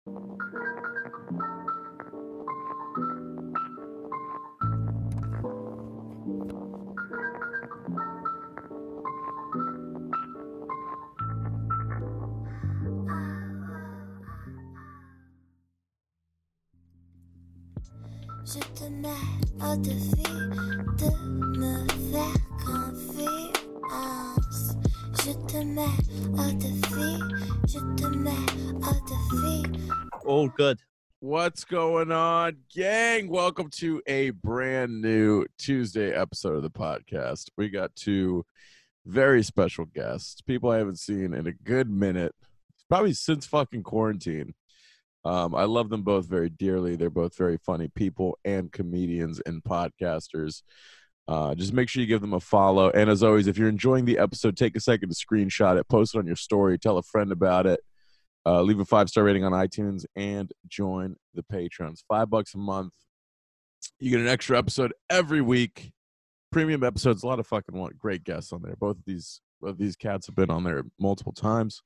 Je te mets au défi de me faire confiance. Je te mets au défi, je te mets au défi. Oh, good. What's going on, gang? Welcome to a brand new Tuesday episode of the podcast. We got two very special guests, people I haven't seen in a good minute, probably since fucking quarantine. I love them both very dearly. They're both very funny people and comedians and podcasters. Just make sure you give them a follow. And as always, if you're enjoying the episode, take a second to screenshot it, post it on your story, tell a friend about it. Leave a 5-star rating on iTunes and join the patrons. $5 a month. You get an extra episode every week. Premium episodes, a lot of fucking great guests on there. Both of these cats have been on there multiple times.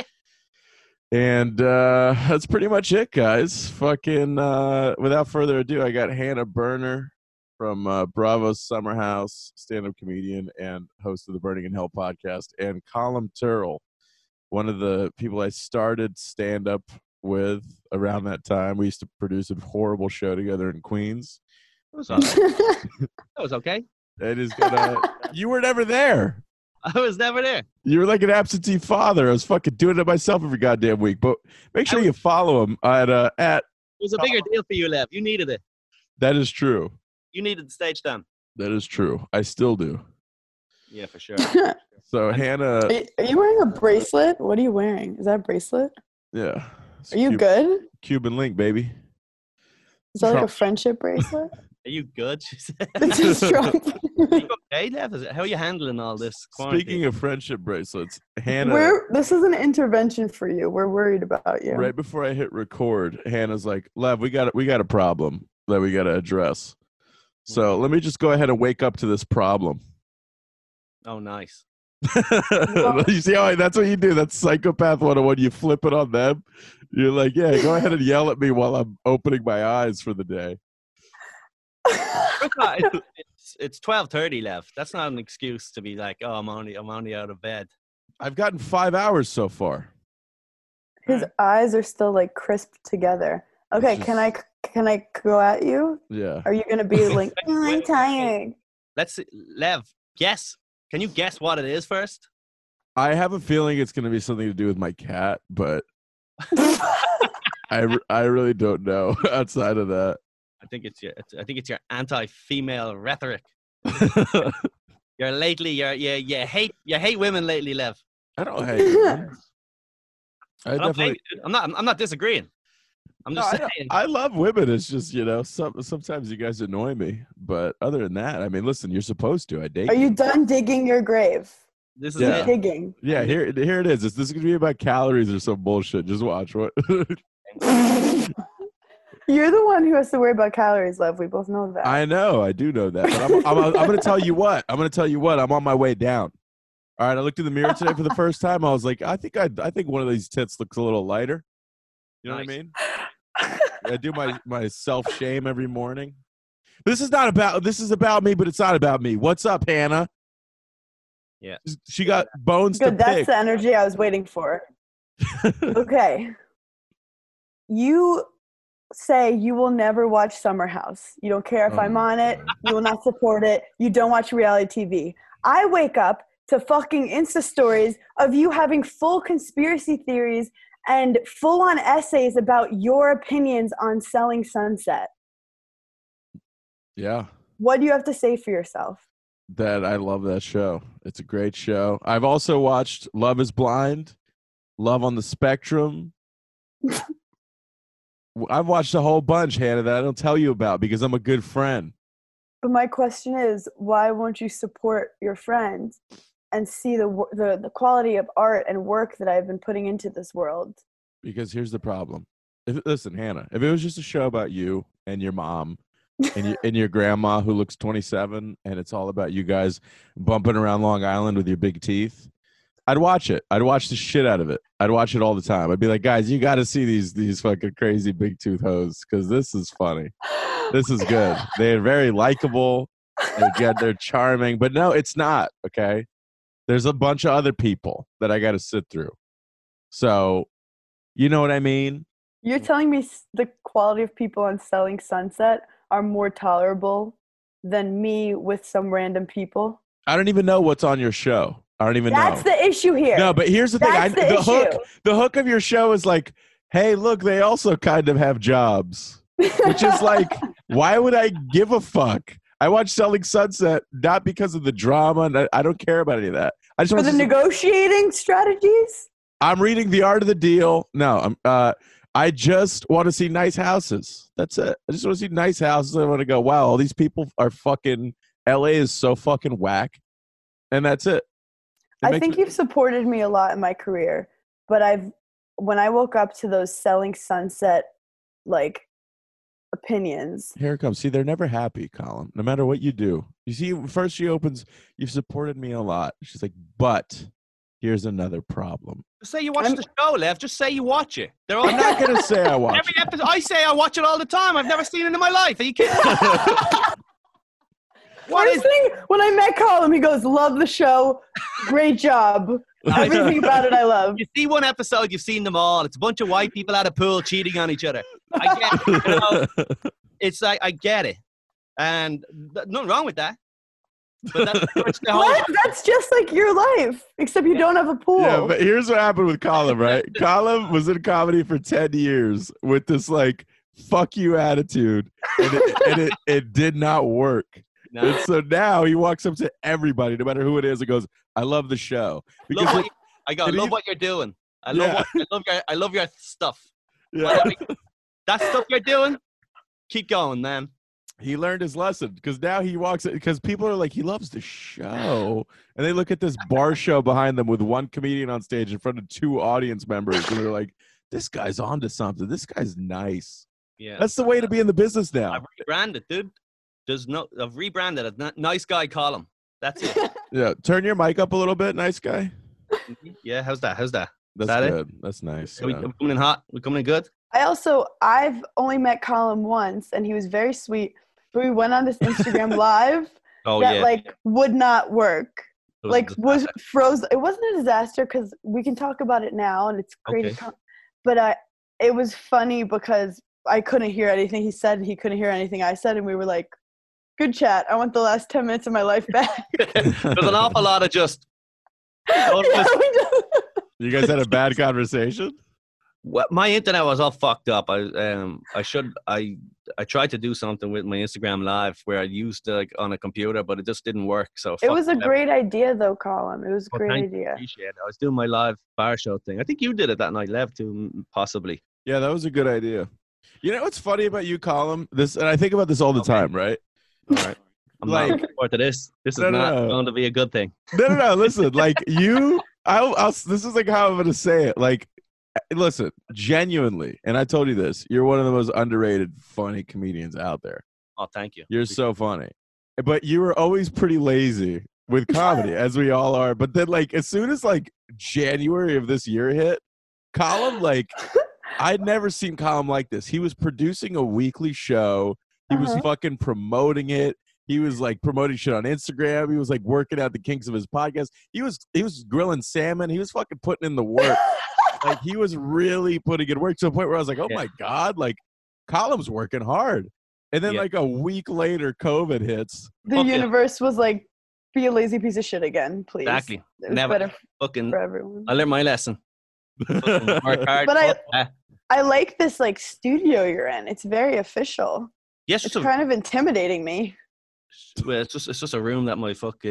And that's pretty much it, guys. Fucking without further ado, I got Hannah Berner from Bravo's Summer House, stand-up comedian and host of the Burning in Hell podcast, and Colm Turrell, one of the people I started stand-up with around that time. We used to produce a horrible show together in Queens. That was okay. It is gonna. You were never there. I was never there. You were like an absentee father. I was fucking doing it myself every goddamn week. But make sure you follow him at. It was a bigger deal for you, Lev. You needed it. That is true. You needed the stage time. That is true. I still do. Yeah, for sure. So Hannah, Are you wearing a bracelet? What are you wearing? Is that a bracelet? yeah. It's Are you good? Cuban link, baby. Is that like a friendship bracelet? Are you good? She said. This is Trump. Are you okay, Lev? How are you handling all this quarantine? Speaking of friendship bracelets, Hannah. This is an intervention for you. We're worried about you. Right before I hit record, Hannah's like, "Lev, we got a problem that we got to address. So let me just go ahead and wake up to this problem." Oh, nice. You see how that's what you do? That's psychopath 101. You flip it on them. You're like, yeah, go ahead and yell at me while I'm opening my eyes for the day. It's 12:30, Lev. That's not an excuse to be like, oh, I'm only out of bed. I've gotten 5 hours so far. His eyes are still like crisped together. Okay, can I go at you? Yeah. Are you gonna be like, I'm tired? Let's see. Lev, guess. Can you guess what it is first? I have a feeling it's going to be something to do with my cat, but I really don't know outside of that. I think it's your anti-female rhetoric. You hate women lately, Lev. I don't hate women. I'm not disagreeing. I'm just saying. I love women. It's just, sometimes you guys annoy me. But other than that, I mean, listen, you're supposed to. I date. Are you done digging your grave? This is Yeah. it. Digging. Yeah, here it is. This is going to be about calories or some bullshit. Just watch what. You're the one who has to worry about calories, Lev. We both know that. I know. I do know that. But I'm going to tell you what. I'm on my way down. All right. I looked in the mirror today for the first time. I was like, I think one of these tits looks a little lighter. You know what I mean? I do my self-shame every morning. This is about me, but it's not about me. What's up, Hannah? Yeah. She got bones Good. to That's pick. the energy I was waiting for. Okay. You say you will never watch Summer House. You don't care if I'm on it. You will not support it. You don't watch reality TV. I wake up to fucking Insta stories of you having full conspiracy theories and full-on essays about your opinions on Selling Sunset. Yeah. What do you have to say for yourself? That I love that show. It's a great show. I've also watched Love is Blind, Love on the Spectrum. I've watched a whole bunch, Hannah, that I don't tell you about because I'm a good friend. But my question is, why won't you support your friends and see the quality of art and work that I've been putting into this world? Because here's the problem. Listen, Hannah, if it was just a show about you and your mom and your grandma who looks 27 and it's all about you guys bumping around Long Island with your big teeth, I'd watch it. I'd watch the shit out of it. I'd watch it all the time. I'd be like, guys, you got to see these fucking crazy big tooth hoes because this is funny. This is good. They're very likable. They're charming. But no, it's not, okay? There's a bunch of other people that I got to sit through. So, you know what I mean? You're telling me the quality of people on Selling Sunset are more tolerable than me with some random people? I don't even know what's on your show. I don't even know. That's the issue here. No, but here's the thing. That's the issue. The hook of your show is like, hey, look, they also kind of have jobs. Which is like, why would I give a fuck? I watch Selling Sunset not because of the drama, and I don't care about any of that. I just For want the to negotiating strategies? I'm reading The Art of the Deal. No, I just want to see nice houses. That's it. I just want to see nice houses. I want to go, wow, all these people are fucking, LA is so fucking whack. And that's it. I think you've supported me a lot in my career, but when I woke up to those Selling Sunset, like, opinions. Here it comes. See, they're never happy, Colin, no matter what you do. You see, first she opens, you've supported me a lot. She's like, but here's another problem. Just say you watch the show, Lev. Just say you watch it. They're all I'm not going to say I watch every episode. I say I watch it all the time. I've never seen it in my life. Are you kidding? First thing, when I met Colin, he goes, love the show. Great job. Everything about it I love. You see one episode, you've seen them all. It's a bunch of white people at a pool cheating on each other. I get it. You know? It's like, I get it. And nothing wrong with that. But that's the whole... That's just like your life, except you don't have a pool. Yeah, but here's what happened with Colin, right? Colin was in comedy for 10 years with this, like, fuck you attitude. And it did not work. No. And so now he walks up to everybody, no matter who it is, and goes, I love the show. Because love what you're doing. I love your stuff. Yeah. That stuff you're doing, keep going, man. He learned his lesson because now he walks, because people are like, he loves the show. And they look at this bar show behind them with one comedian on stage in front of 2 audience members. And they're like, this guy's onto something. This guy's nice. Yeah. That's the way to be in the business now. I've rebranded, dude. I've rebranded it. Nice guy column. That's it. Yeah. Turn your mic up a little bit, nice guy. Yeah. How's that? That's good. That's nice. We're coming in hot. We're coming in good. I've only met Colin once, and he was very sweet. But we went on this Instagram live like would not work. Was frozen. It wasn't a disaster because we can talk about it now, and it's great. Okay. But it was funny because I couldn't hear anything he said, and he couldn't hear anything I said, and we were like, good chat. I want the last 10 minutes of my life back. There's an awful lot of just... You guys had a bad conversation? Well, my internet was all fucked up. I tried to do something with my Instagram live where I used it on a computer, but it just didn't work. So it was a great idea, though, Colin. It was a great idea. I appreciate it. I was doing my live bar show thing. I think you did it that night, Lev, too, possibly. Yeah, that was a good idea. You know what's funny about you, Colin? And I think about this all the time, right? All right. I'm not looking forward to this. This is not going to be a good thing. No. Listen, like you, this is like how I'm going to say it. Like, listen, genuinely, and I told you this, you're one of the most underrated, funny comedians out there. Oh, thank you. You're so funny. But you were always pretty lazy with comedy, as we all are. But then, like, as soon as, like, January of this year hit, Colin, like, I'd never seen Colin like this. He was producing a weekly show. He was fucking promoting it. He was like promoting shit on Instagram. He was like working out the kinks of his podcast. He was grilling salmon. He was fucking putting in the work. Like he was really putting in work to a point where I was like, oh my God, like Colin's working hard. And then like a week later, COVID hits. The universe was like, be a lazy piece of shit again, please. Exactly. It was better for everyone. I learned my lesson. Work hard. But I like this like studio you're in. It's very official. Yes, it's kind of intimidating me. Well, it's just a room that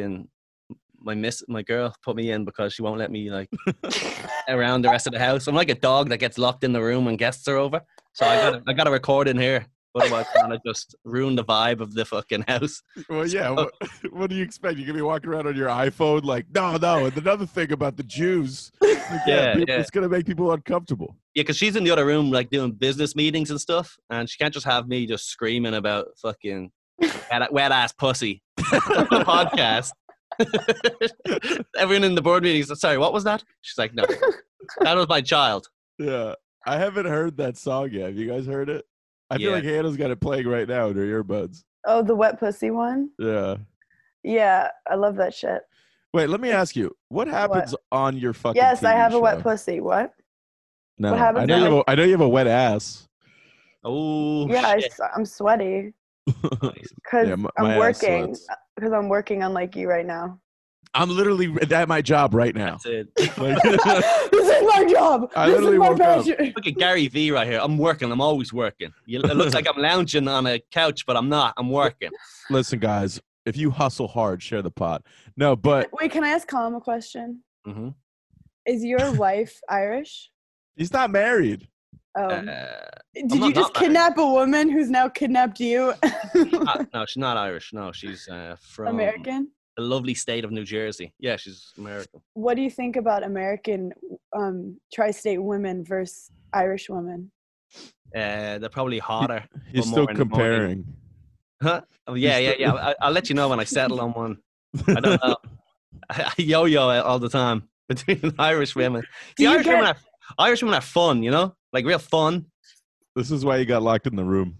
my girl put me in because she won't let me like around the rest of the house. I'm like a dog that gets locked in the room when guests are over. So I got to record in here. Otherwise, I'm gonna just ruin the vibe of the fucking house. Well, yeah. So, what do you expect? You're gonna be walking around on your iPhone like, no. And another thing about the Jews, like, it's gonna make people uncomfortable. Yeah, because she's in the other room like doing business meetings and stuff, and she can't just have me just screaming about fucking wet ass pussy on the podcast. Everyone in the board meeting is sorry, what was that? She's like, no, that was my child. Yeah. I haven't heard that song yet. Have you guys heard it? I feel Yeah. like Hannah's got it playing right now in her earbuds. Oh, the wet pussy one? Yeah. Yeah, I love that shit. Wait, let me ask you. What happens on your fucking Yes, I TV have a wet show? pussy. What? No, what happens I know on you my- have I know you have a wet ass. Oh, Yeah, shit. I'm sweaty because Yeah, my I'm ass working. sweats. Because I'm working unlike you right now. I'm literally at my job right now. That's it. Like, This is my job. I This literally is my woke up. passion. Look at Gary V right here. I'm working. I'm always working. It looks like I'm lounging on a couch, but I'm not. I'm working. listen, guys, if you hustle hard, share the pot. No, but Wait, can I ask Colin a question? Hmm Is your wife Irish? he's not married. Oh. Uh, Did I'm you not just married. kidnap a woman who's now kidnapped you? no, she's not Irish. No, she's from American? the lovely state of New Jersey. Yeah, she's American. What do you think about American tri-state women versus Irish women? They're probably hotter. He's but still more in the morning. comparing. Huh? Oh, yeah. I'll let you know when I settle on one. I don't know. I yo-yo it all the time between Irish women. Do The you Irish women are fun, you know? Like real fun. This is why you got locked in the room.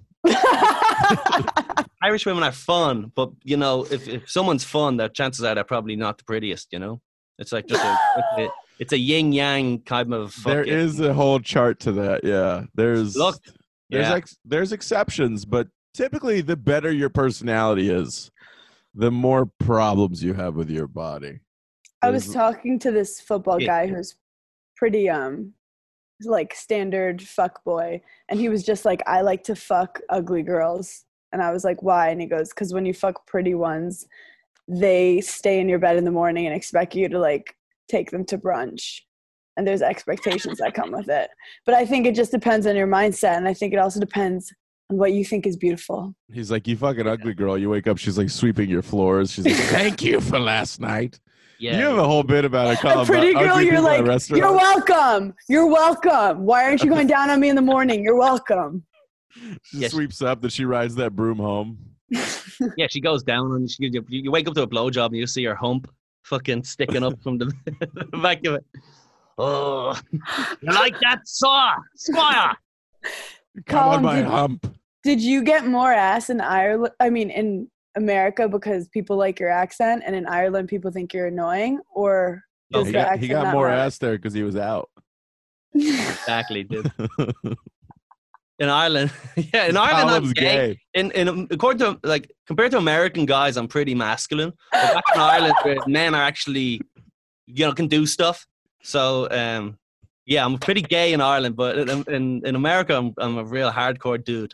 Irish women are fun, but you know, if someone's fun, their chances are they're probably not the prettiest, you know? It's like just it's a yin yang kind of There fucking, is a whole chart to that. Yeah, there's look. Yeah. there's exceptions, but typically the better your personality is, the more problems you have with your body. I was There's- talking to this football Yeah. guy who's pretty like standard fuck boy, and he was just like, I like to fuck ugly girls. And I was like, why? And he goes, because when you fuck pretty ones, they stay in your bed in the morning and expect you to like take them to brunch, and there's expectations that come with it. But I think it just depends on your mindset, and I think it also depends on what you think is beautiful. He's like, you fucking ugly girl. You wake up, she's like sweeping your floors. She's like, thank you for last night. Yeah. You have a whole bit about it. A pretty girl, you're like, you're welcome. You're welcome. Why aren't you going down on me in the morning? You're welcome. She Yes. sweeps up, that she rides that broom home. Yeah, she goes down and you wake up to a blowjob and you see her hump fucking sticking up from the back of it. Oh, you like that saw, Squire? Come on Colin, my hump. Did you get more ass in Ireland? I mean, in America because people like your accent, and in Ireland people think you're annoying, or Oh, does He the got accent not more matter? ass there because he was out. Exactly, dude. In Ireland, yeah, in Ireland, I'm Colin's gay. In according to like compared to American guys, I'm pretty masculine. But back in Ireland, where men are actually, you know, can do stuff. So, yeah, I'm pretty gay in Ireland, but in America, I'm a real hardcore dude.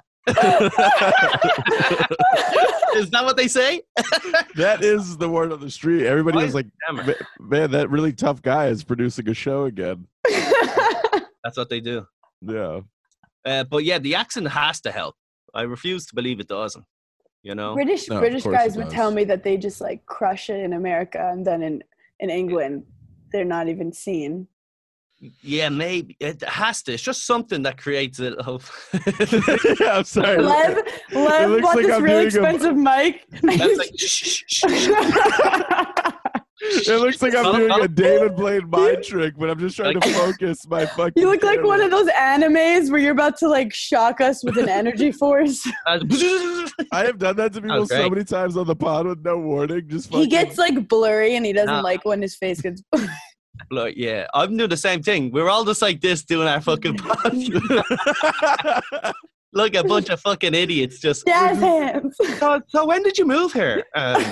Is that what they say? That is the word on the street. Everybody Why is like, Damn it. man, that really tough guy is producing a show again. That's what they do. Yeah. But yeah, the accent has to help. I refuse to believe it doesn't. You know? British No, of British course guys it would does. tell me that they just like crush it in America, and then in England they're not even seen. Yeah, maybe it has to. It's just something that creates a. Yeah, I'm sorry. Lev looks bought like this I'm really doing a- expensive mic. That's like, shh, shh, shh, shh. It looks like I'm Well, doing well. a David Blaine mind trick, but I'm just trying to focus my fucking. You look like camera. one of those animes where you're about to like shock us with an energy force. I have done that to people so great. many times on the pod with no warning. Just He fucking. gets like blurry and he doesn't Nah. like when his face gets. Like, yeah, I'm doing the same thing. We're all just like this doing our fucking podcast. Look, a bunch of fucking idiots just. Jazz hands. So when did you move here?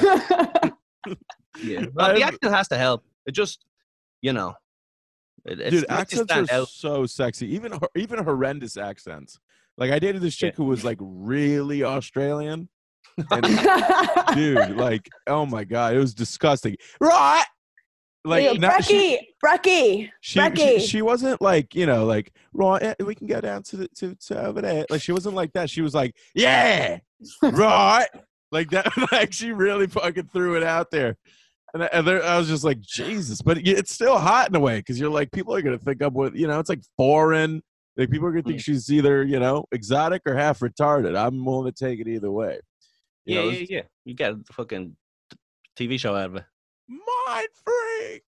Yeah, well, the I've- accent has to help. It just, you know, it Dude, makes you accents stand are out. so sexy. Even horrendous accents. Like I dated this chick who was like really Australian. And dude, like, oh my god, it was disgusting. Right? Like not- Brecky. she wasn't like, you know, like, right, we can go down to over there. Like she wasn't like that. She was like, yeah, right. Like that, like she really fucking threw it out there. And I was just like, Jesus, but it's still hot in a way because you're like, people are gonna think up with, you know, it's like foreign. Like people are gonna think she's either, you know, exotic or half retarded. I'm willing to take it either way. You know, Yeah. You get a fucking TV show out of it. mind freak.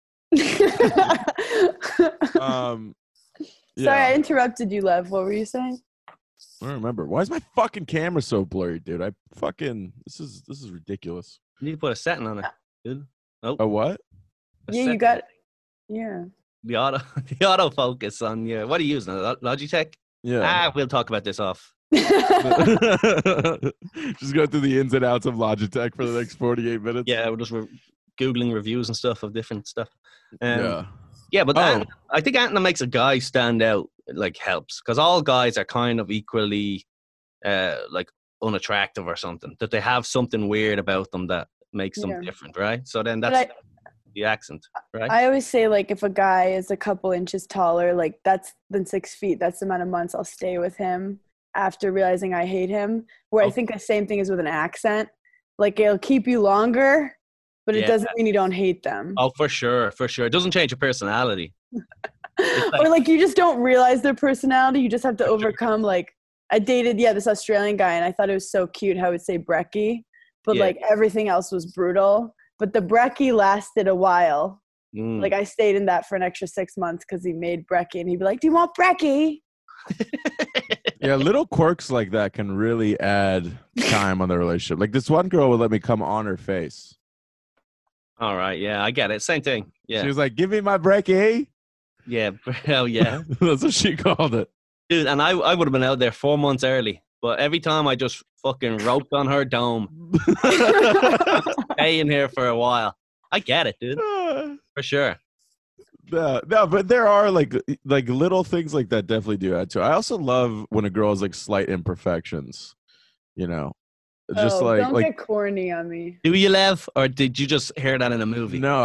Sorry, I Yeah. interrupted you, Lev. What were you saying? I don't remember. Why is my fucking camera so blurry, dude? This is ridiculous. You need to put a setting on it, dude. Oh, A what? a Yeah, you setting. got. Yeah. the auto the autofocus on you. What are you using? Logitech? Yeah. We'll talk about this off. Just go through the ins and outs of Logitech for the next 48 minutes. Yeah, we're just Googling reviews and stuff of different stuff. Yeah. Yeah, but Oh. I think anything that makes a guy stand out like helps, because all guys are kind of equally like unattractive or something. That they have something weird about them that makes them Yeah. different, right? So then But that's the accent, right? I always say, like, if a guy is a couple inches taller, like, than 6 feet, that's the amount of months I'll stay with him after realizing I hate him. Where I Oh. think the same thing is with an accent. Like, it'll keep you longer, but it Yeah. doesn't mean you don't hate them. Oh, for sure, for sure. It doesn't change your personality. Or, like, you just don't realize their personality. You just have to For sure. overcome, like, I dated, this Australian guy, and I thought it was so cute how it would say brekkie, but, Yeah. like, everything else was brutal. But the brekkie lasted a while. Mm. Like, I stayed in that for an extra 6 months because he made brekkie, and he'd be like, "Do you want brekkie?" Yeah, little quirks like that can really add time on the relationship. Like this one girl would let me come on her face. All right, yeah, I get it. Same thing. Yeah, She was like, "Give me my brekkie." yeah, hell yeah, That's what she called it. dude. And I would have been out there 4 months early, but every time I just fucking roped on her dome, staying here for a while. I get it, dude, for sure. No, but there are like little things like that definitely do add to it. I also love when a girl has like slight imperfections, you know, just don't like get corny on me. Do you, Lev, or did you just hear that in a movie? no,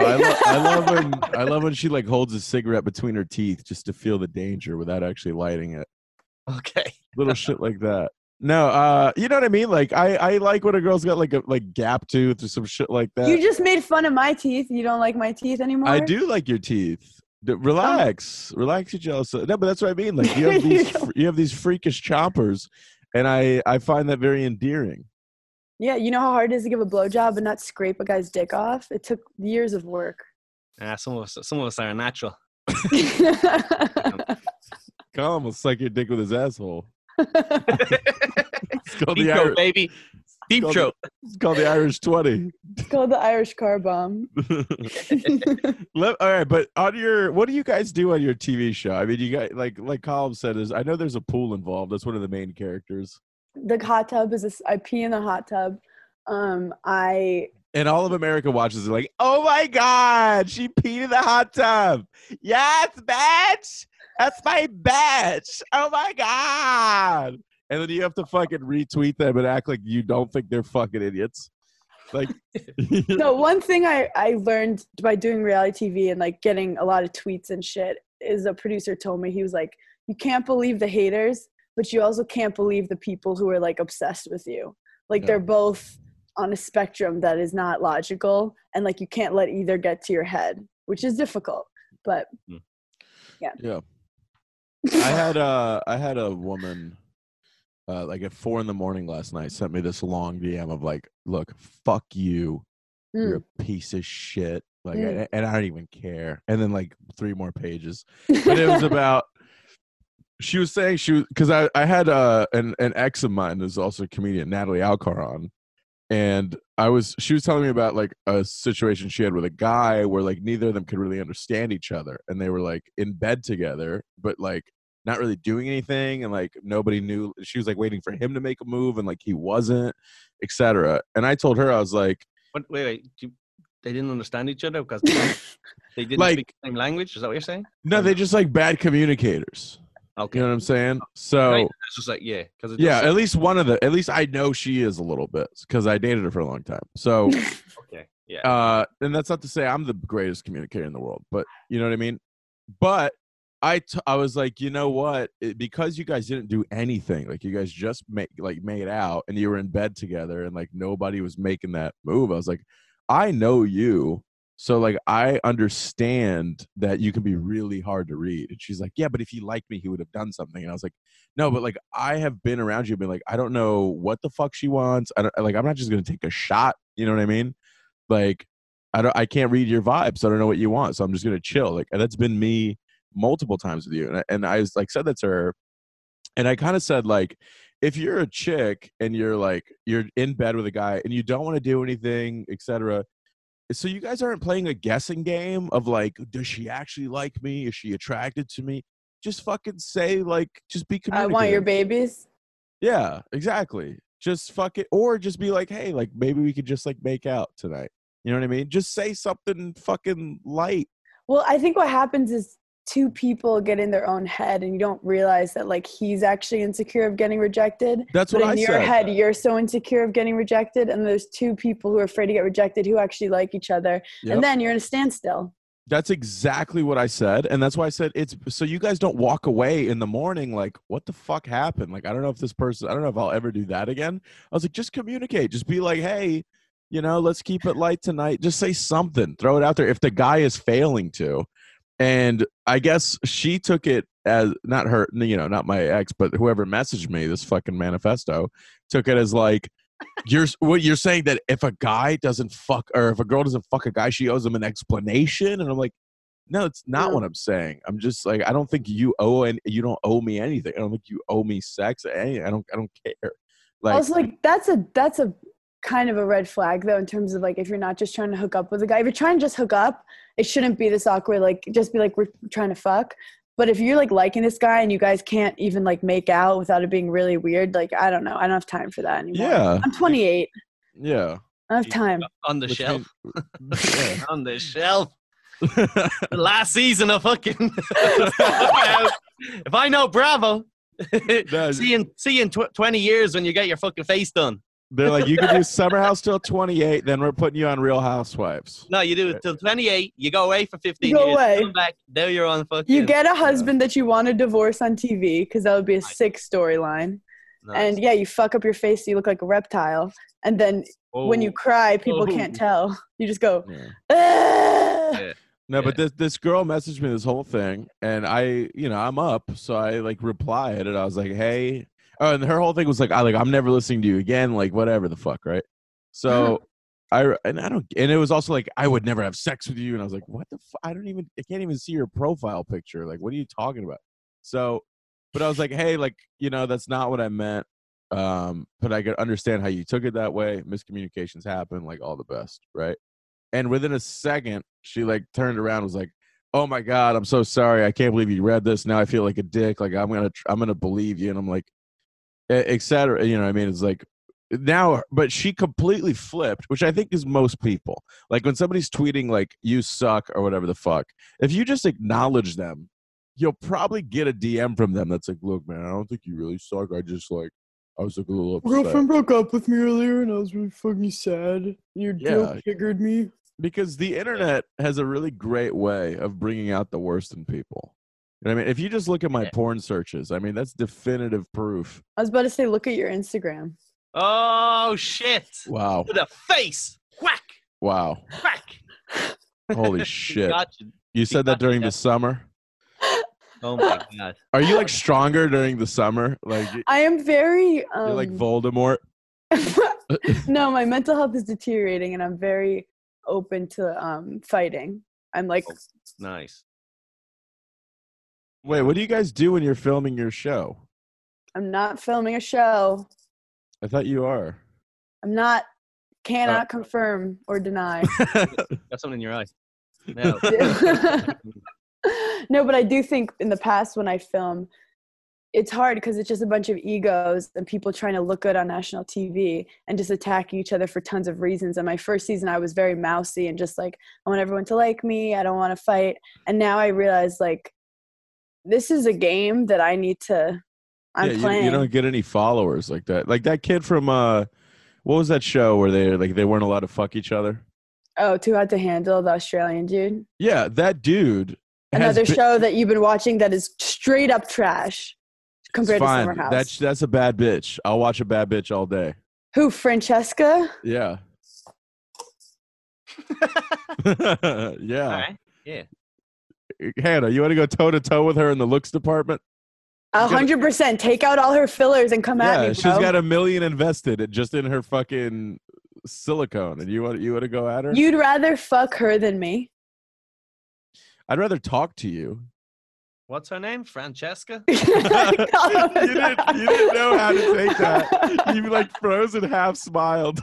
I love when she like holds a cigarette between her teeth just to feel the danger without actually lighting it. Okay. Little shit like that. No, you know what I mean? Like I like when a girl's got like a gap tooth or some shit like that. You just made fun of my teeth. You don't like my teeth anymore? I do like your teeth. Relax, relax, you jealous. No, but that's what I mean. Like you have these, you have these freakish chompers, and I find that very endearing. Yeah, you know how hard it is to give a blowjob and not scrape a guy's dick off? It took years of work. Some of us are natural. Colin will suck your dick with his asshole. It's called Deep the throat, Irish. baby. Deep called throat. It's called the Irish 20. It's called the Irish car bomb. All right, but on your, what do you guys do on your TV show? I mean, you guys like Colin said, I know there's a pool involved. That's one of the main characters. The hot tub is I pee in the hot tub. I And all of America watches it like, oh my God, she peed in the hot tub. Yes, bitch. That's my bitch. Oh my God. And then you have to fucking retweet them and act like you don't think they're fucking idiots. Like, no, one thing I learned by doing reality TV and like getting a lot of tweets and shit is a producer told me, he was like, you can't believe the haters, but you also can't believe the people who are like obsessed with you. Like Yeah. they're both on a spectrum that is not logical, and like you can't let either get to your head, which is difficult. But yeah. I had a woman like at 4 a.m. last night sent me this long DM of like, look, fuck you. You're a piece of shit. Like, and I don't even care. And then like 3 more pages. But it was about, she was saying because I had an ex of mine who's also a comedian, Natalie Alcar, on. And she was telling me about like a situation she had with a guy where like neither of them could really understand each other. And they were like in bed together, but like not really doing anything. And like nobody knew. She was like waiting for him to make a move and like he wasn't, etc. And I told her, I was like, wait. They didn't understand each other because they didn't Like- speak the same language? Is that what you're saying? no, they just like bad communicators. Okay. You know what I'm saying? So Right. It's just like, yeah. Cause yeah, at least I know she is a little bit because I dated her for a long time. So Okay. Yeah. and that's not to say I'm the greatest communicator in the world, but you know what I mean? But I was like, you know what? Because you guys didn't do anything, like you guys just made out and you were in bed together and like nobody was making that move. I was like, I know you. So like I understand that you can be really hard to read. And she's like, yeah, but if he liked me, he would have done something. And I was like, no, but like I have been around you, been like, I don't know what the fuck she wants. I'm not just gonna take a shot. You know what I mean? Like I can't read your vibes. I don't know what you want, so I'm just gonna chill. Like, and that's been me multiple times with you. And I was like, said that to her, and I kind of said, like, if you're a chick and you're in bed with a guy and you don't want to do anything, etc. So you guys aren't playing a guessing game of like, does she actually like me? Is she attracted to me? Just fucking say, like, just be I communicative. want your babies. Yeah, exactly. Just fuck it, or just be like, hey, like, maybe we could just like make out tonight. You know what I mean? Just say something fucking light. Well, I think what happens is two people get in their own head and you don't realize that like he's actually insecure of getting rejected. That's what but I in your said. head, you're so insecure of getting rejected, and there's two people who are afraid to get rejected who actually like each other. Yep. And then you're in a standstill. That's exactly what I said. And that's why I said it's so you guys don't walk away in the morning like, what the fuck happened? Like, I don't know if I'll ever do that again. I was like, just communicate. Just be like, hey, you know, let's keep it light tonight. Just say something. Throw it out there if the guy is failing to. And I guess she took it as not her, you know, not my ex, but whoever messaged me, this fucking manifesto, took it as like, you're saying that if a guy doesn't fuck, or if a girl doesn't fuck a guy, she owes him an explanation. And I'm like, no, it's not what I'm saying. I'm just like, I don't think you don't owe me anything. I don't think you owe me sex. I don't care. Like, Also, like that's a kind of a red flag though, in terms of like, if you're not just trying to hook up with a guy, if you're trying to just hook up, it shouldn't be this awkward. Like, just be like, we're trying to fuck. But if you're like liking this guy and you guys can't even like make out without it being really weird, like, I don't know. I don't have time for that anymore. Yeah. I'm 28. yeah. I don't have time. On the Which shelf. mean- On the shelf. The last season of fucking. If I know Bravo, No. see you in 20 years when you get your fucking face done. They're like, you can do Summer House till 28, then we're putting you on Real Housewives. No, you do it till 28. You go away for 15 You go years. away. Come back. There you're on fucking. You get a husband that you want to divorce on TV, because that would be a sick storyline. Nice. And yeah, you fuck up your face so you look like a reptile. And then when you cry, people can't tell. You just go, Yeah. "Ah!" Yeah. No, but this girl messaged me this whole thing, and I'm up, so I like replied, and I was like, hey. Oh, and her whole thing was like, I'm never listening to you again, like whatever the fuck, right? So and it was also like, I would never have sex with you, and I was like, what the fuck? I can't even see your profile picture. Like, what are you talking about? So, but I was like, hey, like, you know, that's not what I meant. But I could understand how you took it that way. Miscommunications happen, like all the best, right? And within a second, she like turned around and was like, oh my God, I'm so sorry. I can't believe you read this. Now I feel like a dick. Like I'm gonna believe you. And I'm like, et cetera. You know what I mean? It's like now, but she completely flipped, which I think is most people. Like when somebody's tweeting like you suck or whatever the fuck, if you just acknowledge them, you'll probably get a DM from them that's like, look, man, I don't think you really suck. I was like a little upset. Girlfriend broke up with me earlier and I was really fucking sad. Your joke triggered me. Because the internet has a really great way of bringing out the worst in people. You know what I mean? If you just look at my porn searches, I mean, that's definitive proof. I was about to say, look at your Instagram. Oh shit! Wow. To the face. Whack. Wow. Whack. Holy shit. Got you. You said that during the summer? Oh my God. Are you like stronger during the summer? Like I am very you're like Voldemort? no, my mental health is deteriorating and I'm very open to fighting. I'm like Nice. Wait, what do you guys do when you're filming your show? I'm not filming a show. I thought you are. I'm not. Cannot confirm or deny. Got something in your eye. No. No, but I do think in the past when I film, it's hard because it's just a bunch of egos and people trying to look good on national TV and just attacking each other for tons of reasons. And my first season, I was very mousy and just like, I want everyone to like me. I don't want to fight. And now I realize like, this is a game that I need to, I'm playing. You don't get any followers like that. Like that kid from, what was that show where they weren't allowed to fuck each other? Oh, Too Hot to Handle, the Australian dude. Yeah, that dude. Another show that you've been watching that is straight up trash compared to Summer House. That's a bad bitch. I'll watch a bad bitch all day. Who, Francesca? Yeah. Yeah. All right. Yeah. Hannah, you want to go toe to toe with her in the looks department? 100%. Take out all her fillers and come at me, bro. She's got $1 million invested just in her fucking silicone, and you want to go at her? You'd rather fuck her than me? I'd rather talk to you. What's her name? Francesca? You didn't know how to take that. You like froze and half smiled.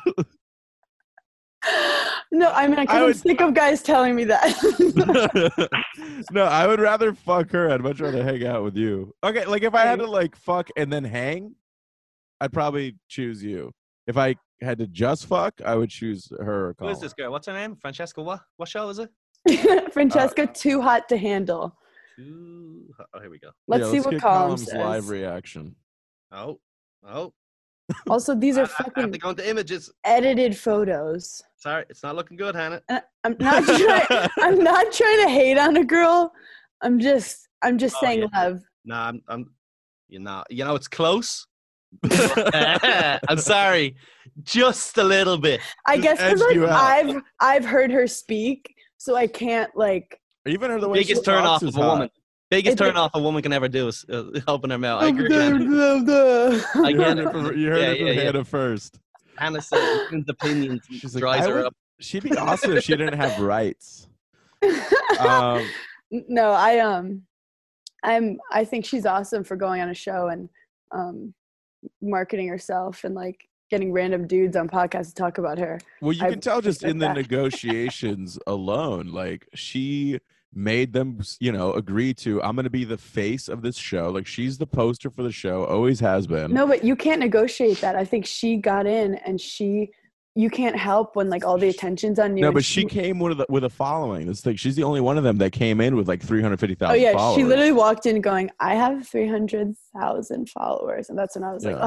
No, I mean, I'm sick of guys telling me that. No, I would rather fuck her. I'd much rather hang out with you. Okay, like if I had to like fuck and then hang, I'd probably choose you. If I had to just fuck, I would choose her or Who Colin. is this girl? What's her name? Francesca what? What show is it? Francesca, too hot to handle. Oh, here we go. Let's see get what Colin Colin's says. live reaction. Oh. Also, these are I have fucking to go into images. edited photos. Sorry, it's not looking good, Hannah. And I'm not trying to hate on a girl. I'm just saying love. Nah, I'm you know, it's close. I'm sorry, just a little bit. I Just guess because edged you like out. I've heard her speak, so I can't like. Even her the way Biggest she turn talks off is of a hot. woman. Biggest turn off a woman can ever do is open her mouth. I agree. I You get heard it. it from Hannah first. Hannah said women's opinions She's like, dries her up. she'd be awesome if she didn't have rights. No, I think she's awesome for going on a show and marketing herself and like getting random dudes on podcasts to talk about her. Well, you can tell just in the that. negotiations alone, like she made them, agree to, I'm going to be the face of this show. Like she's the poster for the show, always has been. No, but you can't negotiate that. I think she got in and you can't help when like all the attention's on you. No, and but she came with a following. This thing, she's the only one of them that came in with like 350,000 Oh yeah, followers. she literally walked in going, I have 300,000 followers. And that's when I was like,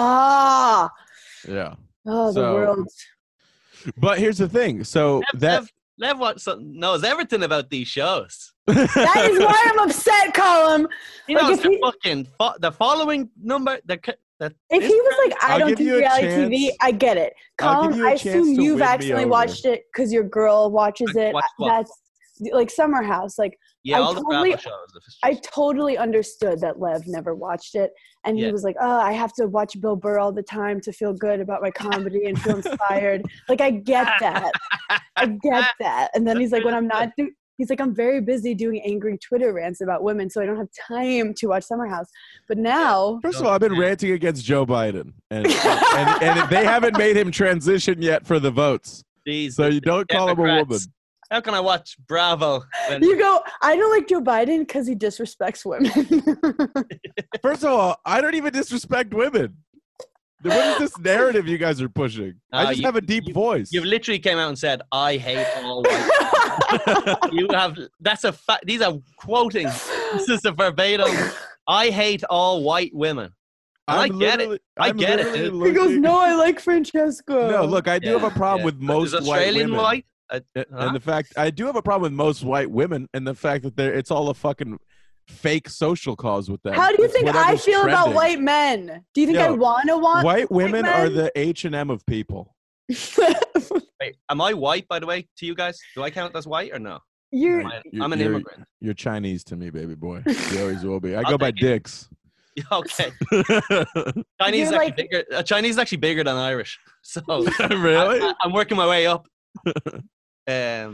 Yeah. the world. But here's the thing. So Lev knows everything about these shows. That is why I'm upset, Colin. He Like, knows if he- the following number. If he was like, I I'll don't give do you a reality chance- TV, I get it. I'll give Colin, you a I chance assume to you've win me accidentally over. watched it because your girl watches it. Watched what? That's like Summer House. Like, Yeah, I all the totally- Bravo shows. I totally understood that Lev never watched it. And he Yeah. was like, I have to watch Bill Burr all the time to feel good about my comedy and feel inspired. Like, I get that. I get that. And then he's like, when I'm not he's like, I'm very busy doing angry Twitter rants about women, so I don't have time to watch Summer House. But now, First of all, I've been ranting against Joe Biden, and they haven't made him transition yet for the votes. Jeez, So you don't call him a woman. Democrats. How can I watch Bravo? When you go, I don't like Joe Biden because he disrespects women. First of all, I don't even disrespect women. What is this narrative you guys are pushing? I just have a deep voice. you literally came out and said, "I hate all white." You have. That's a fact. These are quoting. This is a verbatim. I hate all white women. And I get it. I get it, dude. He goes, no, I like Francesca. No, look, I do have a problem Yeah. with most Is white Australian women. white. And the fact I do have a problem with most white women, and the fact that it's all a fucking fake social cause with them. How do you It's think I whatever's feel about trending. white men? Do you think I Yo, want White women are men? the H&M of people. Wait, am I white, by the way, to you guys? Do I count as white or no? You're I'm an immigrant. You're Chinese to me, baby boy. You always will be. I go by take it. dicks. Okay. Chinese is You're actually bigger. Chinese is actually bigger than Irish. So Really? I'm working my way up. Yeah,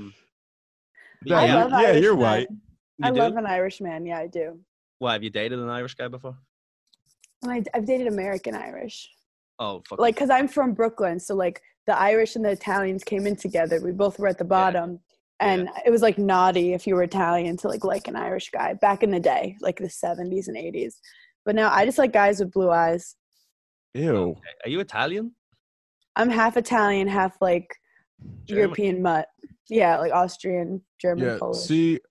I you- love yeah, Irish you're men. white. I You do? love an Irish man. Yeah, I do. Why, have you dated an Irish guy before? And I've dated American Irish. Oh, fuck. Like, because I'm from Brooklyn. So, like, the Irish and the Italians came in together. We both were at the bottom. And it was, like, naughty if you were Italian to, like an Irish guy back in the day, like the 70s and 80s. But now I just like guys with blue eyes. Ew. Okay. Are you Italian? I'm half Italian, half, like, German. European mutt. Yeah, like Austrian, German, Yeah. Polish. See,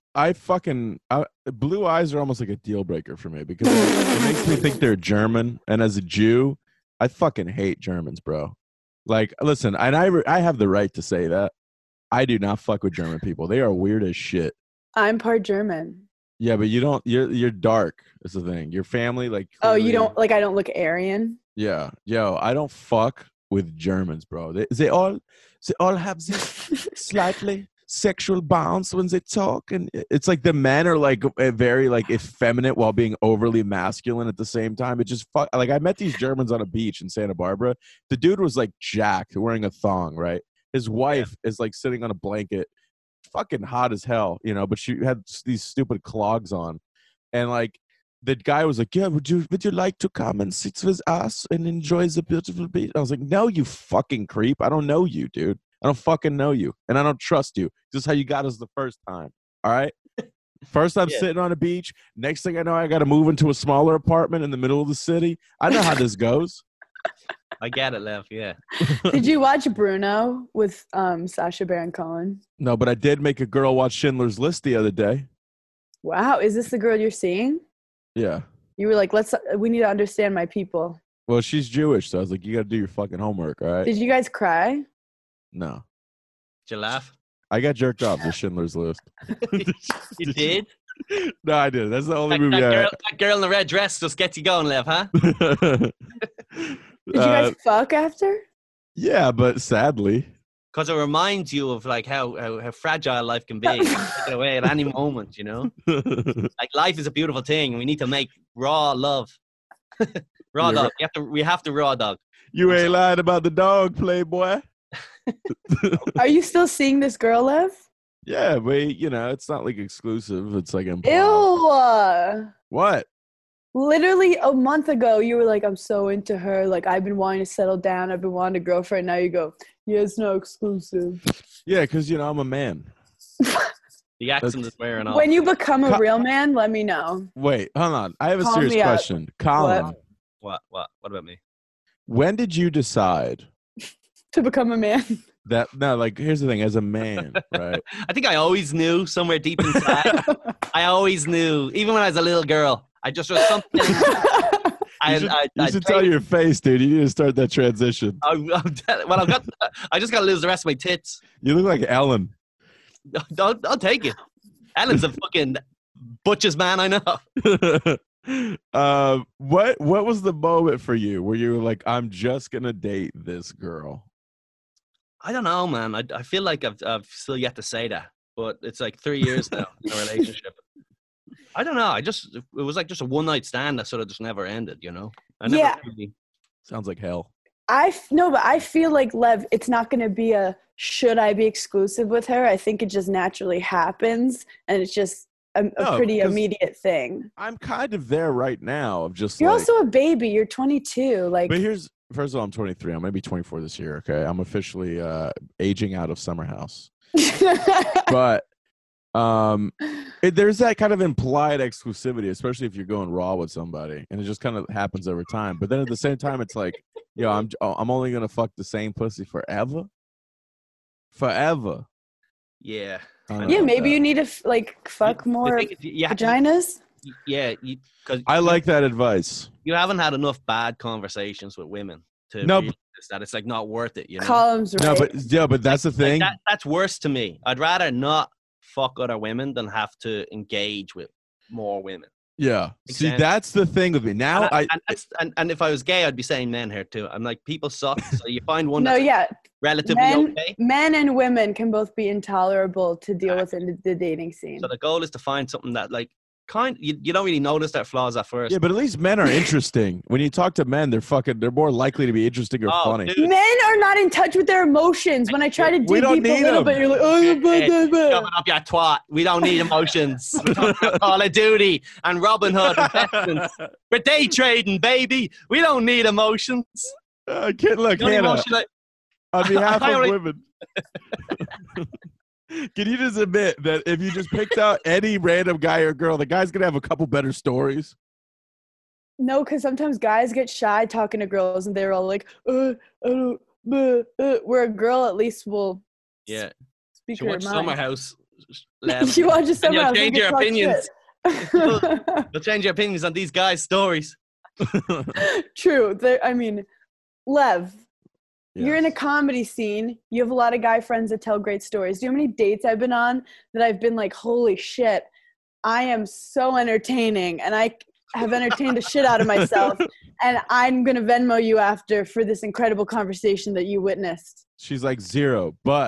blue eyes are almost like a deal breaker for me because it makes me think they're German. And as a Jew, I fucking hate Germans, bro. Like, listen, and I have the right to say that. I do not fuck with German people. They are weird as shit. I'm part German. Yeah, but you don't. You're dark. Is the thing. Your family, like. Oh, you clearly- don't, like, I don't look Aryan? Yeah, yo, I don't fuck with Germans, bro. They all have this slightly sexual bounce when they talk, and it's like the men are like very like effeminate while being overly masculine at the same time. It just like I met these Germans on a beach in Santa Barbara. The dude was like jacked, wearing a thong, right? His wife is like sitting on a blanket, fucking hot as hell, you know, but she had these stupid clogs on, and like the guy was like, yeah, would you like to come and sit with us and enjoy the beautiful beach? I was like, no, you fucking creep. I don't know you, dude. I don't fucking know you, and I don't trust you. This is how you got us the first time, all right? First, I'm sitting on a beach. Next thing I know, I got to move into a smaller apartment in the middle of the city. I know how this goes. I get it, Lev. Yeah. Did you watch Bruno with Sacha Baron Cohen? No, but I did make a girl watch Schindler's List the other day. Wow, is this the girl you're seeing? Yeah. You were like, we need to understand my people. Well, she's Jewish, so I was like, you got to do your fucking homework, all right? Did you guys cry? No. Did you laugh? I got jerked off to Schindler's List. You did? No, I did. That's the only movie that girl in the red dress just gets you going, Lev, huh? Did you guys fuck after? Yeah, but sadly. Because it reminds you of like how fragile life can be. Take it away at any moment, you know? Like life is a beautiful thing, and we need to make raw love. Raw dog. We have to raw dog. You ain't lying about the dog, playboy. Are you still seeing this girl, Lev? Yeah, but you know, it's not like exclusive. It's like implied. Ew. What? Literally a month ago, you were like, I'm so into her. Like, I've been wanting to settle down. I've been wanting a girlfriend. Now you go, yeah, it's not exclusive. Yeah, because, you know, I'm a man. The accent is wearing off. When you become a real man, let me know. Wait, hold on. I have a Call serious me up. question. Colin, What about me? when did you decide To become a man. that, no, like, here's the thing, as a man, right? I think I always knew somewhere deep inside. I always knew, even when I was a little girl. I just was something. You should tell your face, dude. You need to start that transition. I just got to lose the rest of my tits. You look like Ellen. I'll take it. Ellen's a fucking butchest man I know. What was the moment for you where you were like, I'm just gonna date this girl? I don't know, man. I feel like I've still yet to say that, but it's like 3 years now in a relationship. I don't know. It was like just a one night stand that sort of just never ended, you know? Sounds like hell. But I feel like, Lev, it's not going to be should I be exclusive with her? I think it just naturally happens, and it's just a pretty immediate thing. I'm kind of there right now of just You're like, also a baby. You're 22. Like, but first of all, I'm 23. I'm going to be 24 this year, okay? I'm officially aging out of summer house. But there's that kind of implied exclusivity, especially if you're going raw with somebody, and it just kind of happens over time. But then at the same time, it's like, yo, I'm only gonna fuck the same pussy forever. Yeah. Yeah, maybe you need to fuck more vaginas. Yeah, because I like that advice. You haven't had enough bad conversations with women to realize that it's like not worth it. You know. Columns, right? But that's the thing. That's worse to me. I'd rather not fuck other women than have to engage with more women. Yeah. Exactly. See, that's the thing with me. Now and if I was gay, I'd be saying men here too. I'm like, people suck. So you find one relatively okay. Men and women can both be intolerable to deal with in the dating scene. So the goal is to find something that you don't really notice their flaws at first. Yeah, but at least men are interesting. When you talk to men, they're more likely to be interesting or funny. Dude. Men are not in touch with their emotions. When I try to dig deep a little bit, you're like, coming up your twat. We don't need emotions. We're talking about Call of Duty and Robin Hood and Texans. We're day trading, baby. We don't need emotions. Look, Hannah, on behalf of women. Can you just admit that if you just picked out any random guy or girl, the guy's going to have a couple better stories? No, because sometimes guys get shy talking to girls, and they're all like, I don't, where a girl at least will speak her mind. Summer House. She watches Summer House. You'll change your opinions. You'll change your opinions on these guys' stories. True. Lev. Yes. You're in a comedy scene. You have a lot of guy friends that tell great stories. Do you know how many dates I've been on that I've been like, holy shit, I am so entertaining, and I have entertained the shit out of myself, and I'm going to Venmo you after for this incredible conversation that you witnessed. She's like 0, but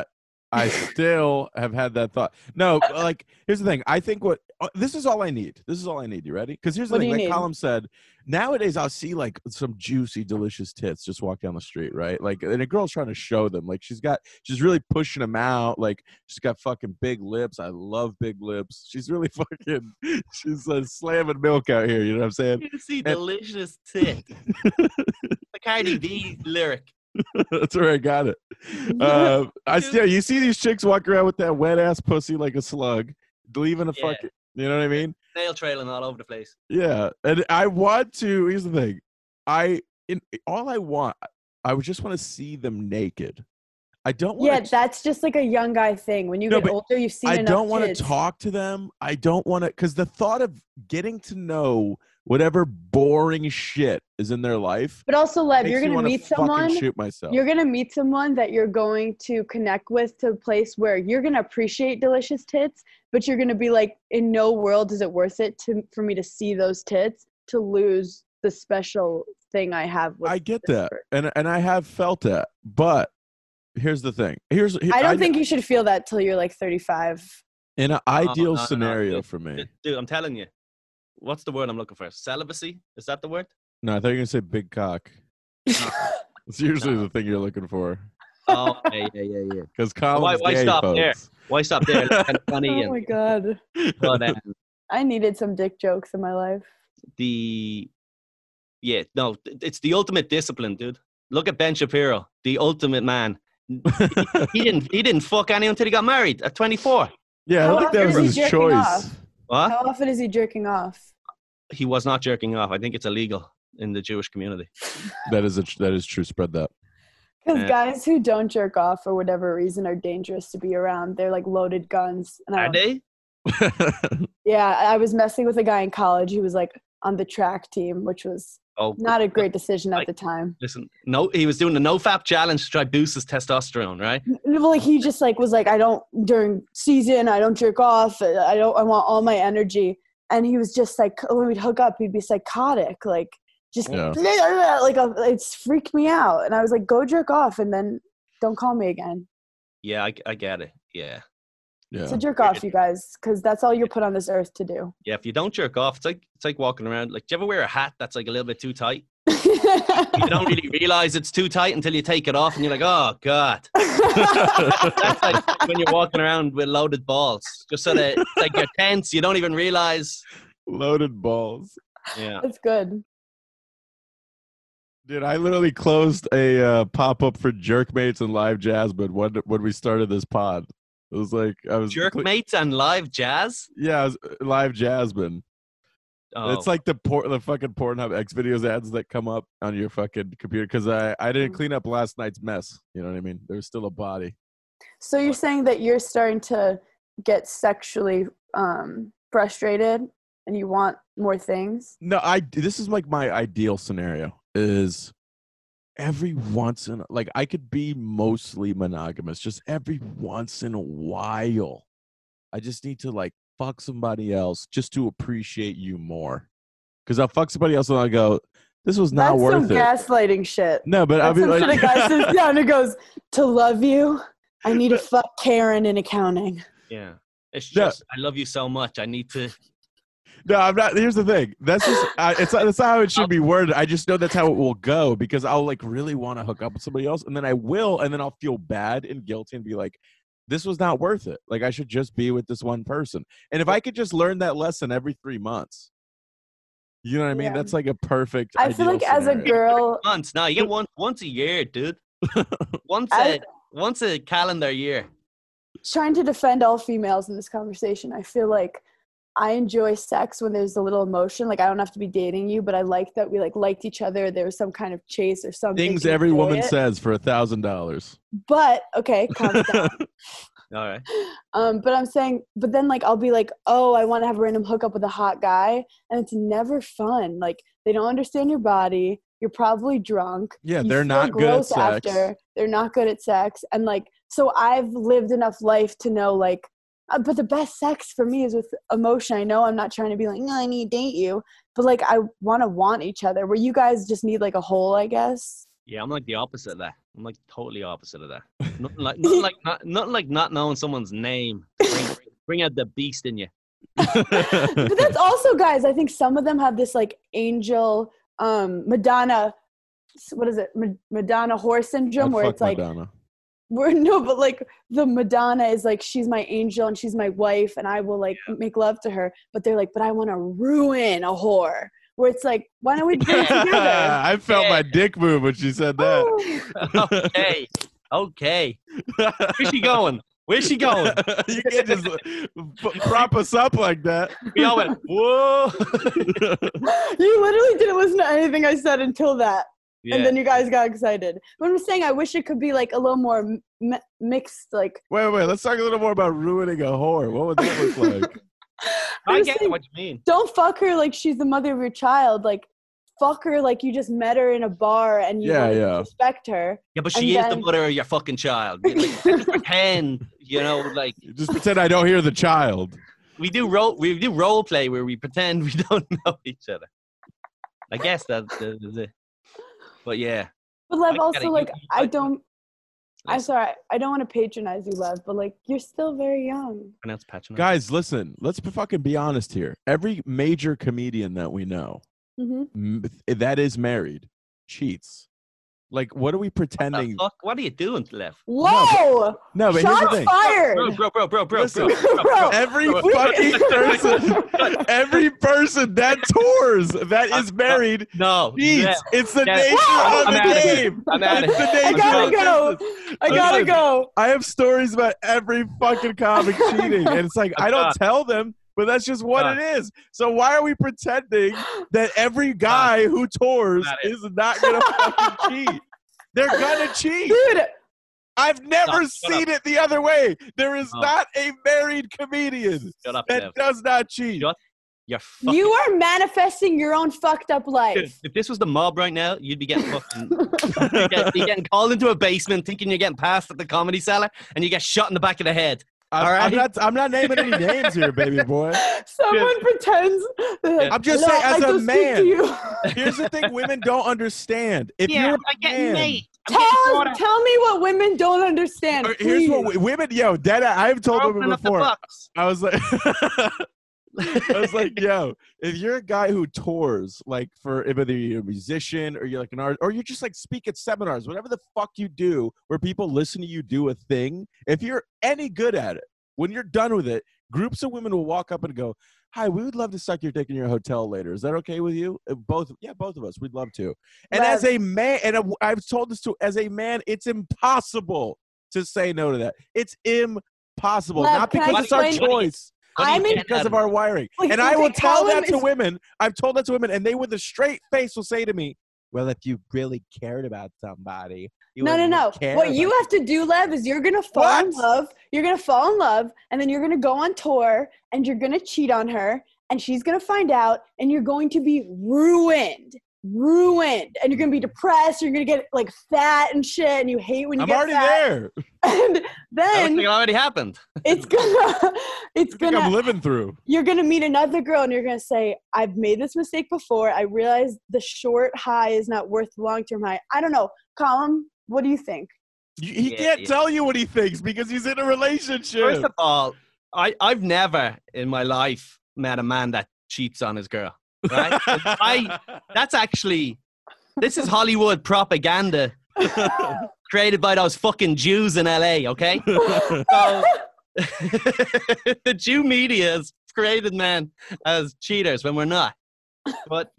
I still have had that thought. No, like here's the thing. I think this is all I need. This is all I need. You ready? Because here's the What do thing. you Like need? Colin said, nowadays I'll see like some juicy, delicious tits just walk down the street, right? Like, and a girl's trying to show them. Like she's really pushing them out. Like she's got fucking big lips. I love big lips. She's really fucking. She's slamming milk out here. You know what I'm saying? You see delicious tit. The Cardi B lyric. That's where I got it. You see these chicks walk around with that wet ass pussy like a slug, leaving a Yeah. fucking. You know what I mean? Nail trailing all over the place. Yeah, and I want to. Here's the thing. I would just want to see them naked. I don't want. Yeah, that's just like a young guy thing. When you No, get but older, you've seen I enough don't want to kids. talk to them. I don't want to, because the thought of getting to know whatever boring shit is in their life. But also, Lev, makes you're me gonna wanna meet fucking someone. shoot myself. You're gonna meet someone that you're going to connect with to a place where you're gonna appreciate delicious tits, but you're gonna be like, in no world is it worth it for me to see those tits to lose the special thing I have with I get this that, person. and I have felt that, but here's the thing. I don't think you should feel that till you're like 35. in an ideal no, scenario dude. for me. Dude, I'm telling you. What's the word I'm looking for? Celibacy? Is that the word? No, I thought you were gonna say big cock. It's usually the thing you're looking for. Oh, yeah. Because Colin's Why gay, stop folks. there? Why stop there? It's kind of funny. Oh my god. But I needed some dick jokes in my life. it's the ultimate discipline, dude. Look at Ben Shapiro, the ultimate man. He didn't fuck anyone until he got married at 24. Yeah, I How don't think that often was is he his jerking choice. off? What? How often is he jerking off? He was not jerking off. I think it's illegal in the Jewish community. That is true. Spread that. Because Yeah. guys who don't jerk off for whatever reason are dangerous to be around. They're like loaded guns. And Are they? Yeah, I was messing with a guy in college who was like on the track team, which was Oh, not a great decision at the time. listen. No, he was doing the no-fap challenge to try to boost his testosterone, right? Well, like he just like was like, I don't during season, I don't jerk off. I want all my energy. And he was just like, when we'd hook up, he'd be psychotic, like just Yeah. like it's freaked me out. And I was like, go jerk off, and then don't call me again. Yeah, I get it. Yeah. Yeah. So jerk off, you guys, because that's all you're put on this earth to do. Yeah, if you don't jerk off, it's like walking around. Like, do you ever wear a hat that's like a little bit too tight? You don't really realize it's too tight until you take it off, and you're like, oh god. That's like when you're walking around with loaded balls, just so that it's like you're tense. You don't even realize. Loaded balls. Yeah. That's good. Dude, I literally closed a pop-up for Jerkmates and Live Jasmine when we started this pod. It was like I was Jerkmates and live jazz. Yeah, it was Live Jasmine. Oh, It's like the fucking Pornhub X videos ads that come up on your fucking computer because I didn't clean up last night's mess. You know what I mean? There's still a body. So you're saying that you're starting to get sexually frustrated and you want more things? No, this is like my ideal scenario is every once in like I could be mostly monogamous, just every once in a while. I just need to like fuck somebody else just to appreciate you more. Because I'll fuck somebody else and I'll go, this was not That's worth some it. gaslighting shit. No, but I'll That's be some like, shit a guy sits down and goes, to love you, I need to fuck Karen in accounting. yeah. It's Yeah. just I love you so much. I need to. no, I'm not. Here's the thing. That's just that's not how it should be worded. I just know that's how it will go because I'll like really want to hook up with somebody else, and then I will, and then I'll feel bad and guilty and be like, this was not worth it. Like I should just be with this one person. And if I could just learn that lesson every 3 months, you know what I mean? Yeah. That's like a perfect. I feel ideal like as a scenario. girl, Months. No, you get once a year, dude. Once a calendar year. trying to defend all females in this conversation, I feel like I enjoy sex when there's a little emotion. Like I don't have to be dating you, but I like that we like liked each other. There was some kind of chase or something. Things to every enjoy woman it. says for $1,000. But okay, calm down. All right. But I'm saying, but then like I'll be like, oh, I want to have a random hookup with a hot guy, and it's never fun. Like they don't understand your body. You're probably drunk. Yeah, You they're feel not good at gross sex. They're not good at sex, and like so I've lived enough life to know like. But the best sex for me is with emotion. I know I'm not trying to be like, no, I need to date you, but like I want each other. Where you guys just need like a hole, I guess. Yeah, I'm like the opposite of that. I'm like totally opposite of that. Nothing like not knowing someone's name. Bring out the beast in you. But that's also, guys, I think some of them have this like angel Madonna, what is it? Madonna whore syndrome, where it's like Madonna. but like the Madonna is like, she's my angel and she's my wife and I will like make love to her, but they're like, but I want to ruin a whore, where it's like, why don't we do it together? I felt my dick move when she said that. Okay. Where's she going? Where's she going? You can't just prop us up like that. We all went, whoa. You literally didn't listen to anything I said until that. Yeah. And then you guys got excited. But I'm saying, I wish it could be like a little more mixed. Like, Wait. Let's talk a little more about ruining a whore. What would that look like? I get what you mean. Don't fuck her like she's the mother of your child. Like, fuck her like you just met her in a bar and you respect her. Yeah, but she is the mother of your fucking child. Like, just pretend, like. Just pretend I don't hear the child. We do role play where we pretend we don't know each other. I guess that is it. But yeah. But Lev, also, like, I don't want to patronize you, Lev, but like, you're still very young. Pronounce patronize. Guys, listen, let's fucking be honest here. Every major comedian that we know that is married cheats. Like, what are we pretending? Fuck? What are you doing, Lev? Whoa! No, but here's the thing. Fired! Bro. Listen, every fucking every person that tours that is married cheats. Yeah. It's the nature of the game. I'm at it. I gotta go. I have stories about every fucking comic cheating, and it's like, I don't tell them, but that's just what it is. So why are we pretending that every guy who tours is not going to fucking cheat? They're going to cheat. Dude. I've never seen it the other way. There is not a married comedian that does not cheat. You are manifesting your own fucked up life. Dude, if this was the mob right now, you'd be getting fucking you'd be getting called into a basement thinking you're getting passed at the Comedy Cellar and you get shot in the back of the head. I'm not naming any names here, baby boy. Someone pretends. I'm just saying, as a man, here's the thing: women don't understand. If you're a man, tell me what women don't understand. Here's what women, Dad, I've told women before. I was like, yo, if you're a guy who tours, like for whether you're a musician or you're like an artist, or you just like speak at seminars, whatever the fuck you do, where people listen to you do a thing, if you're any good at it, when you're done with it, groups of women will walk up and go, "Hi, we would love to suck your dick in your hotel later. Is that okay with you?" Both of us, we'd love to. And as a man, and I've told this as a man, it's impossible to say no to that. It's impossible, not because it's our choice. Because of our wiring. And I will tell that to women. I've told that to women, and they with a straight face will say to me, "Well, if you really cared about somebody, no. What you have to do, Lev, is you're gonna fall in love. You're gonna fall in love, and then you're gonna go on tour, and you're gonna cheat on her, and she's gonna find out, and you're going to be ruined, and you're gonna be depressed. You're gonna get like fat and shit, and you hate when you get fat. I'm already there. And then it already happened. I'm living through. You're gonna meet another girl, and you're gonna say, "I've made this mistake before. I realized the short high is not worth the long-term high." I don't know, Colin. What do you think? He can't tell you what he thinks because he's in a relationship. First of all, I've never in my life met a man that cheats on his girl. Right? This is Hollywood propaganda created by those fucking Jews in LA, okay? So, the Jew media has created men as cheaters when we're not. But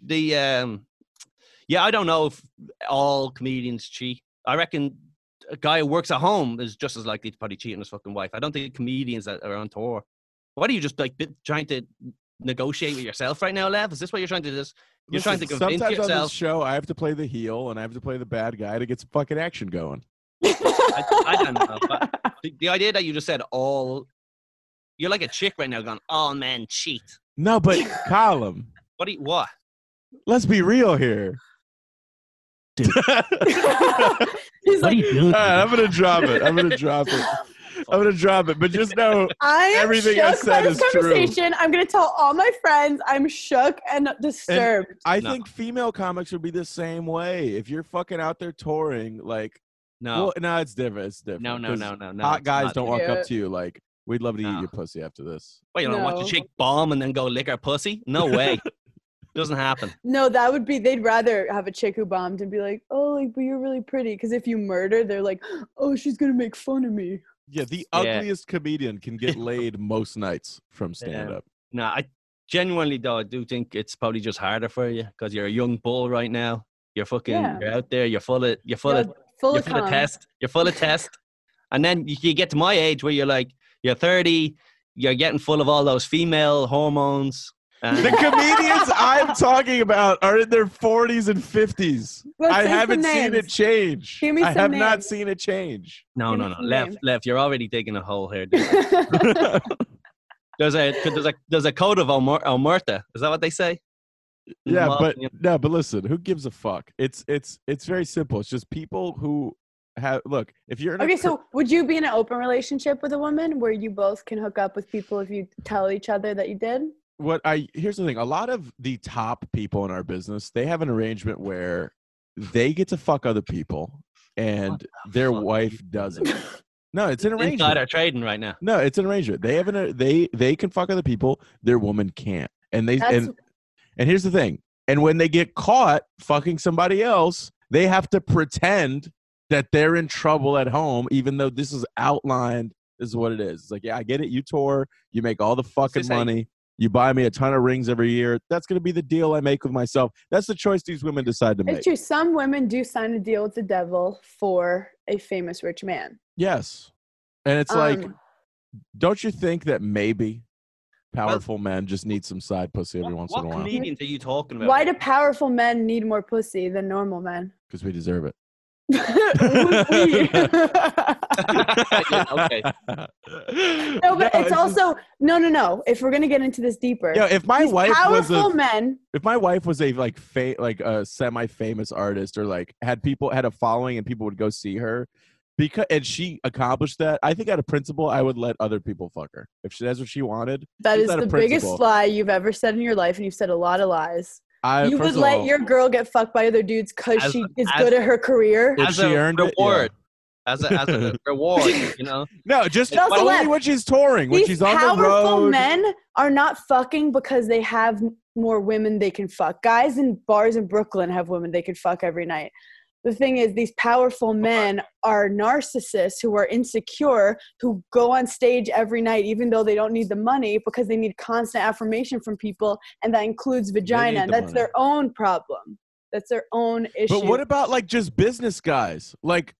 I don't know if all comedians cheat. I reckon a guy who works at home is just as likely to probably cheat on his fucking wife. I don't think comedians that are on tour. What are you just like trying to negotiate with yourself right now, Lev? Is this what you're trying to do? You're trying to convince sometimes yourself. On this show, I have to play the heel and I have to play the bad guy to get some fucking action going. I don't know. But the idea that you just said you're like a chick right now going, all men cheat. No, but Colin. What? Let's be real here. Dude. He's what are you doing? All right, I'm gonna drop it. I'm gonna drop it, but just know I am everything I shook by said this is true. conversation. I'm gonna tell all my friends I'm shook and disturbed. I No. think female comics would be the same way. If you're fucking out there touring, like, No, well, no, it's different. It's different. no, no, 'cause no, no, no. Hot it's guys not. don't walk Yeah. up to you like, we'd love to eat No. your pussy after this. Wait, you don't watch No. a chick bomb and then go lick her pussy? No way. Doesn't happen. No, that would be, they'd rather have a chick who bombed and be like, oh, like, but you're really pretty. Because if you murder, they're like, oh, she's going to make fun of me. Yeah, the Yeah. ugliest comedian can get laid most nights from stand-up. No, I genuinely though, I do think it's probably just harder for you because you're a young bull right now. You're fucking, Yeah. you're out there. You're full of You're test. You're full of test. And then you get to my age where you're like, you're 30, you're getting full of all those female hormones. The comedians I'm talking about are in their 40s and 50s. Let's I say some haven't seen it names. change. Give me I some have not names. seen it change. No, Give no, me no. some Left, names. left. You're already digging a hole here. Dude. There's a code of Omerta. Is that what they say? In the Yeah, mob, but you no, but listen, who gives a fuck? It's very simple. It's just people who have look, if you're in a Okay, so would you be in an open relationship with a woman where you both can hook up with people if you tell each other that you did? here's the thing, a lot of the top people in our business, they have an arrangement where they get to fuck other people and their fuck wife are you doesn't. No, it's an arrangement. Insider trading right now. No, it's an arrangement. They have they can fuck other people, their woman can't. And That's and here's the thing. And when they get caught fucking somebody else, they have to pretend that they're in trouble at home, even though this is outlined. This is what it is. It's like, yeah, I get it. You tour, you make all the fucking this how you- money. You buy me a ton of rings every year. That's going to be the deal I make with myself. That's the choice these women decide to make. it's true. Some women do sign a deal with the devil for a famous rich man. Yes. And it's like, Um, don't you think that maybe powerful men just need some side pussy every once in a What while? comedians are you talking about? Why do powerful men need more pussy than normal men? Because we deserve it. Okay. No, but it's just- also no. If we're gonna get into this deeper, Yeah, if my these wife was powerful a men. if my wife was a like a semi-famous artist or like had a following and people would go see her and she accomplished that, I think out of principle I would let other people fuck her if that's what she wanted. That Just is out the of biggest principle. lie you've ever said in your life, and you've said a lot of lies. You would First of let all, your girl get fucked by other dudes because As- she is as- good at her career. If as she a earned it, yeah. reward. As a reward, you know. no, just But also only let- when she's touring, when These she's on the powerful road. men are not fucking because they have more women they can fuck. Guys in bars in Brooklyn have women they can fuck every night. The thing is, these powerful men are narcissists who are insecure, who go on stage every night, even though they don't need the money, because they need constant affirmation from people, and that includes vagina. need And the that's money. their own problem. That's their own issue. But what about like just business guys? Like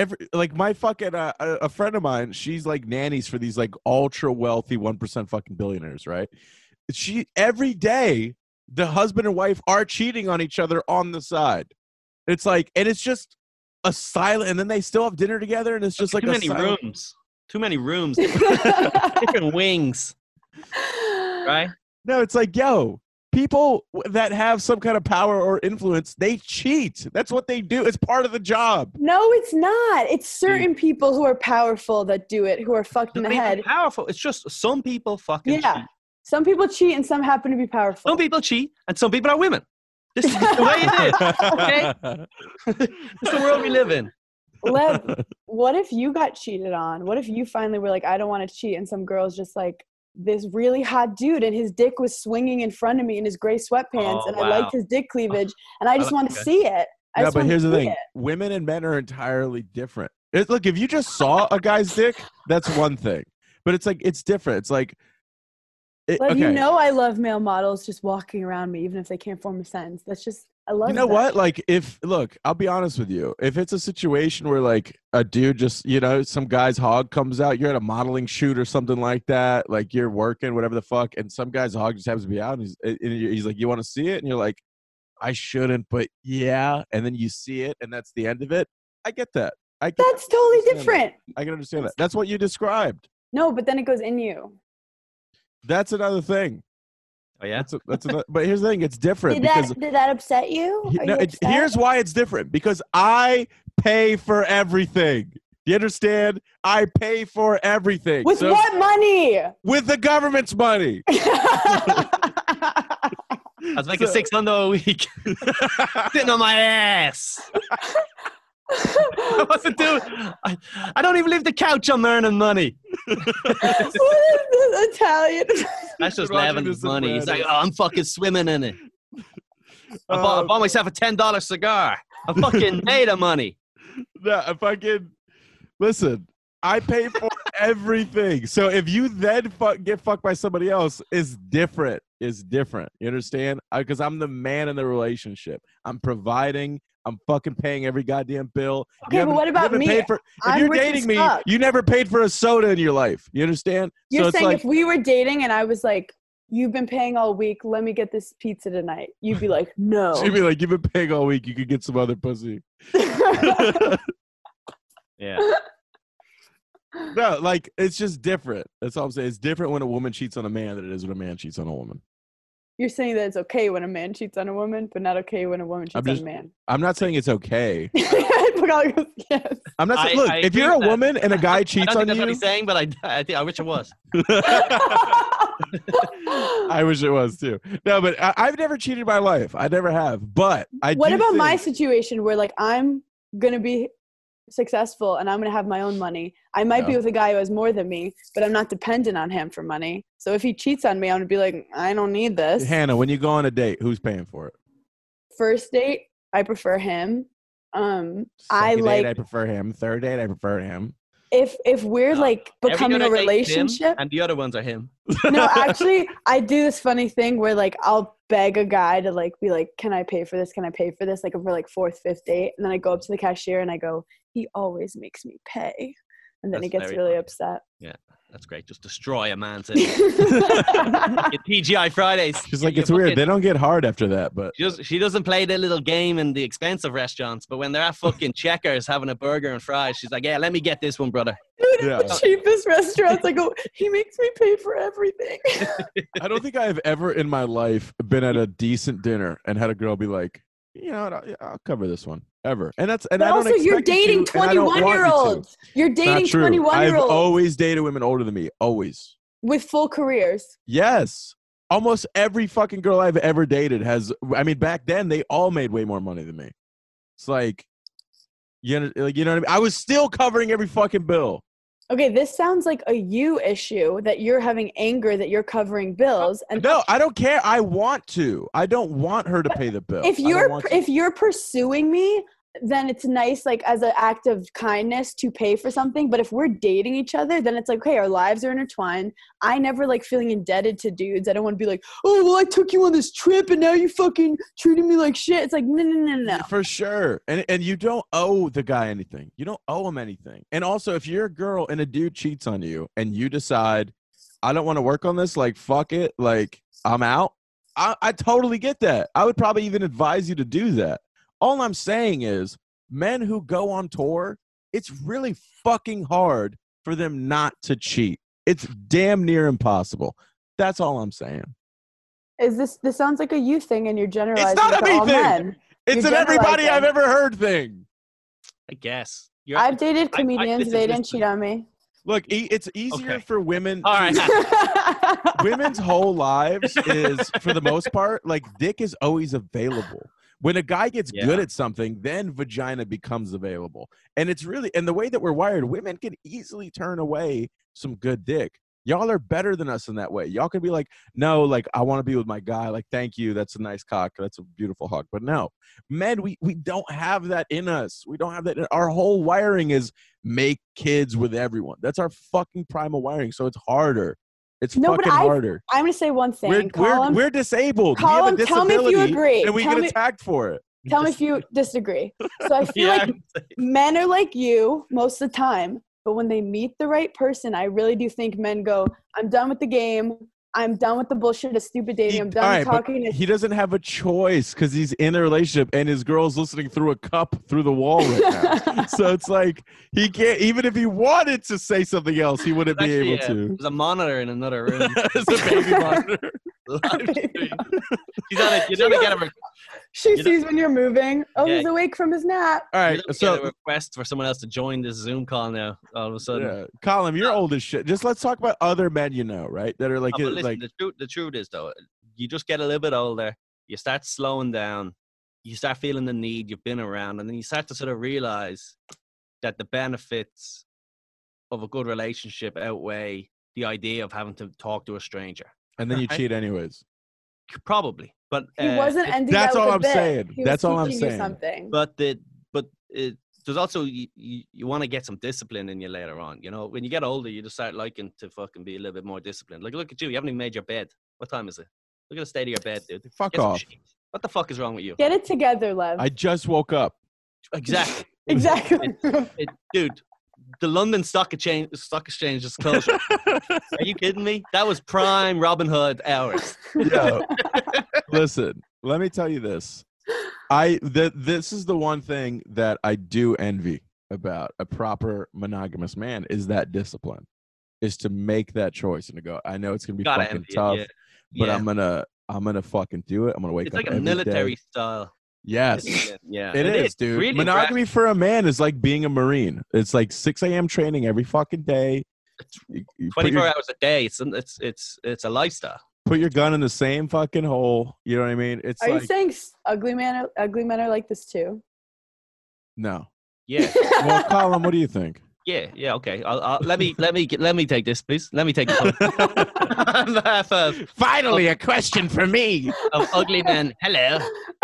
my fucking a friend of mine, she's like nannies for these like ultra wealthy 1% fucking billionaires, right? She every day the husband and wife are cheating on each other on the side. It's like, and it's just a silent, and then they still have dinner together, and it's just like Too many silent, rooms. Too many rooms. Different wings. Right? No, it's like, yo, people that have some kind of power or influence, they cheat. That's what they do. It's part of the job. No, it's not. It's certain people who are powerful that do it, who are fucked in Not the even head. powerful. It's just some people fucking Yeah. cheat. Some people cheat and some happen to be powerful. Some people cheat and some people are women. This is the way it is. Okay? It's the world we live in. Lev, what if you got cheated on? What if you finally were like, I don't want to cheat, and some girl's just like, this really hot dude and his dick was swinging in front of me in his gray sweatpants, Oh, and wow. I liked his dick cleavage, and I just like want to that. see it. No, but here's the thing. Women and men are entirely different. Look, if you just saw a guy's dick, that's one thing. But it's like, it's different. It's like, But okay. you know I love male models just walking around me, even if they can't form a sentence. That's just, I love You know that. what? Like, look, I'll be honest with you. If it's a situation where, like, a dude just, some guy's hog comes out, you're at a modeling shoot or something like that, like, you're working, whatever the fuck, and some guy's hog just happens to be out, and he's like, you want to see it? And you're like, I shouldn't, but yeah. And then you see it, and that's the end of it. I get that. That's totally understand that. different. I can understand that. That's what you described. No, but then it goes in you. That's another thing. Oh, yeah? That's another, but here's the thing. It's different because Did that upset you? Are no, you upset? here's why it's different, because I pay for everything. Do you understand? I pay for everything. With what money? With the government's money. I was making $600 a week. Sitting on my ass. I wasn't doing. I don't even leave the couch. I'm earning money. What is this Italian? That's just Watching Levin's this in money. He's like, Reddit. oh, I'm fucking swimming in it. I bought myself a $10 cigar. I fucking made of money. No, listen. I pay for everything. So if you then get fucked by somebody else, is different. Is different. You understand? Because I'm the man in the relationship. I'm providing. I'm fucking paying every goddamn bill. Okay, but what about me? If you're dating me, you never paid for a soda in your life. You understand? You're so it's saying like, if we were dating and I was like, you've been paying all week, let me get this pizza tonight. You'd be like, no. she'd be like, you've been paying all week. You could get some other pussy. Yeah. No, like, it's just different. That's all I'm saying. It's different when a woman cheats on a man than it is when a man cheats on a woman. You're saying that it's okay when a man cheats on a woman, but not okay when a woman cheats on a man. I'm not saying it's okay. Yes. I'm not saying, look, if you're a woman and a guy cheats on that's you. what he's saying, but I wish it was. I wish it was too. No, but I've never cheated in my life. I never have. But What about my situation where like I'm gonna be successful and I'm gonna have my own money? I might be with a guy who has more than me, but I'm not dependent on him for money. So if he cheats on me, I'm gonna be like, I don't need this. Hannah, when you go on a date, who's paying for it? First date, I prefer him. Second I like. date, I prefer him. Third date, I prefer him. If we're like becoming a Every other date's him, relationship, and the other ones are him. no, actually, I do this funny thing where like I'll beg a guy to like be like, can I pay for this? Can I pay for this? Like for like fourth, fifth date, and then I go up to the cashier and I go, he always makes me pay, and then That's he gets very really funny. upset. Yeah, that's great. Just destroy a man's TGI Fridays. She's like, it's weird. They don't get hard after that, but She doesn't play the little game in the expensive restaurants, but when they're at fucking Checkers having a burger and fries, she's like, yeah, let me get this one, brother. Dude, Yeah. the cheapest restaurants, I go, he makes me pay for everything. I don't think I have ever in my life been at a decent dinner and had a girl be like, you know what, I'll cover this one. Ever. And that's, and But I don't also, you're expect you dating to, and I don't want you to. 21-year-olds. You're Not dating true. 21-year-olds I've always dated women older than me. Always. with full careers. Yes. Almost every fucking girl I've ever dated has, I mean, back then, they all made way more money than me. It's like, you know what I mean? I was still covering every fucking bill. Okay, this sounds like a you issue that you're having anger that you're covering bills. And No, I don't care. I want to. I don't want her to pay the bill. if I don't want to. you're pursuing me, then it's nice, like as an act of kindness to pay for something. But if we're dating each other, then it's like, okay, our lives are intertwined. I never like feeling indebted to dudes. I don't want to be like, oh, well, I took you on this trip and now you fucking treating me like shit. It's like, no. For sure. And you don't owe the guy anything. You don't owe him anything. And also, if you're a girl and a dude cheats on you and you decide, I don't want to work on this, like, fuck it, like, I'm out, I totally get that. I would probably even advise you to do that. All I'm saying is, men who go on tour, it's really fucking hard for them not to cheat. It's damn near impossible. That's all I'm saying. Is this sounds like a you thing and you're generalizing It's not a to all me thing. men. It's You're an everybody generalizing. I've ever heard thing. I guess. I've dated comedians. listen, They didn't listen. cheat on me. Look, it's easier Okay. for women. All right. Women's whole lives is, for the most part, like, dick is always available. When a guy gets good at something, then vagina becomes available. And it's really, and the way that we're wired, women can easily turn away some good dick. Y'all are better than us in that way. Y'all can be like, no, like, I want to be with my guy. Like, thank you. That's a nice cock. That's a beautiful hug. But no, men, we don't have that in us. We don't have that. Our whole wiring is make kids with everyone. That's our fucking primal wiring. So it's harder. It's fucking harder. I'm going to say one thing. We're disabled. Colin, we have a tell me if you disability, agree. and we Tell get me- attacked for it. Tell me if you disagree. So I feel like men are like you most of the time, but when they meet the right person, I really do think men go, I'm done with the game. I'm done with the bullshit of stupid dating. I'm done with talking. He doesn't have a choice because he's in a relationship and his girl's listening through a cup through the wall right now. So it's like he can't, even if he wanted to say something else, he wouldn't be able to. There's a monitor in another room. It's a baby monitor. Live stream. She's on it. You gotta get her. She You know- sees when you're moving. Oh, Yeah. he's awake from his nap. All You right, don't get a so request for someone else to join this Zoom call now. All of a sudden. yeah. Colin, you're old as shit. Just let's talk about other men you know, right? That are like, No, but listen, like the truth is though, you just get a little bit older, you start slowing down, you start feeling the need, you've been around, and then you start to sort of realize that the benefits of a good relationship outweigh the idea of having to talk to a stranger. and then you Right. cheat anyways. Probably, but He wasn't ending that's that with all a I'm bit. saying. He was That's all I'm teaching you saying. something. But there's also you want to get some discipline in you later on. You know, when you get older, you just start liking to fucking be a little bit more disciplined. Like, look at you. You haven't even made your bed. What time is it? Look at the state of your bed, dude. Fuck Get some off. sheets. What the fuck is wrong with you? Get it together, Lev. I just woke up. Exactly. Exactly. Dude, the London Stock Exchange is closed. Are you kidding me? That was prime Robin Hood hours. Yo, listen, let me tell you this. This is the one thing that I do envy about a proper monogamous man is that discipline, is to make that choice and to go, I know it's gonna be Gotta fucking envy it, tough, yeah. but Yeah. I'm gonna fucking do it. I'm gonna wake It's up like a every military day. style. Yes. Yeah. It is, dude. Really Monogamy for a man is like being a Marine. It's like 6 a.m. training every fucking day. You put 24 your, hours a day. It's a lifestyle. put your gun in the same fucking hole. You know what I mean? It's Are like you saying ugly men are like this too? no. Yeah. Well, Colin, what do you think? Yeah. Okay. Let me take this, please. Let me take it. On behalf Finally, a question for me. of ugly men. Hello.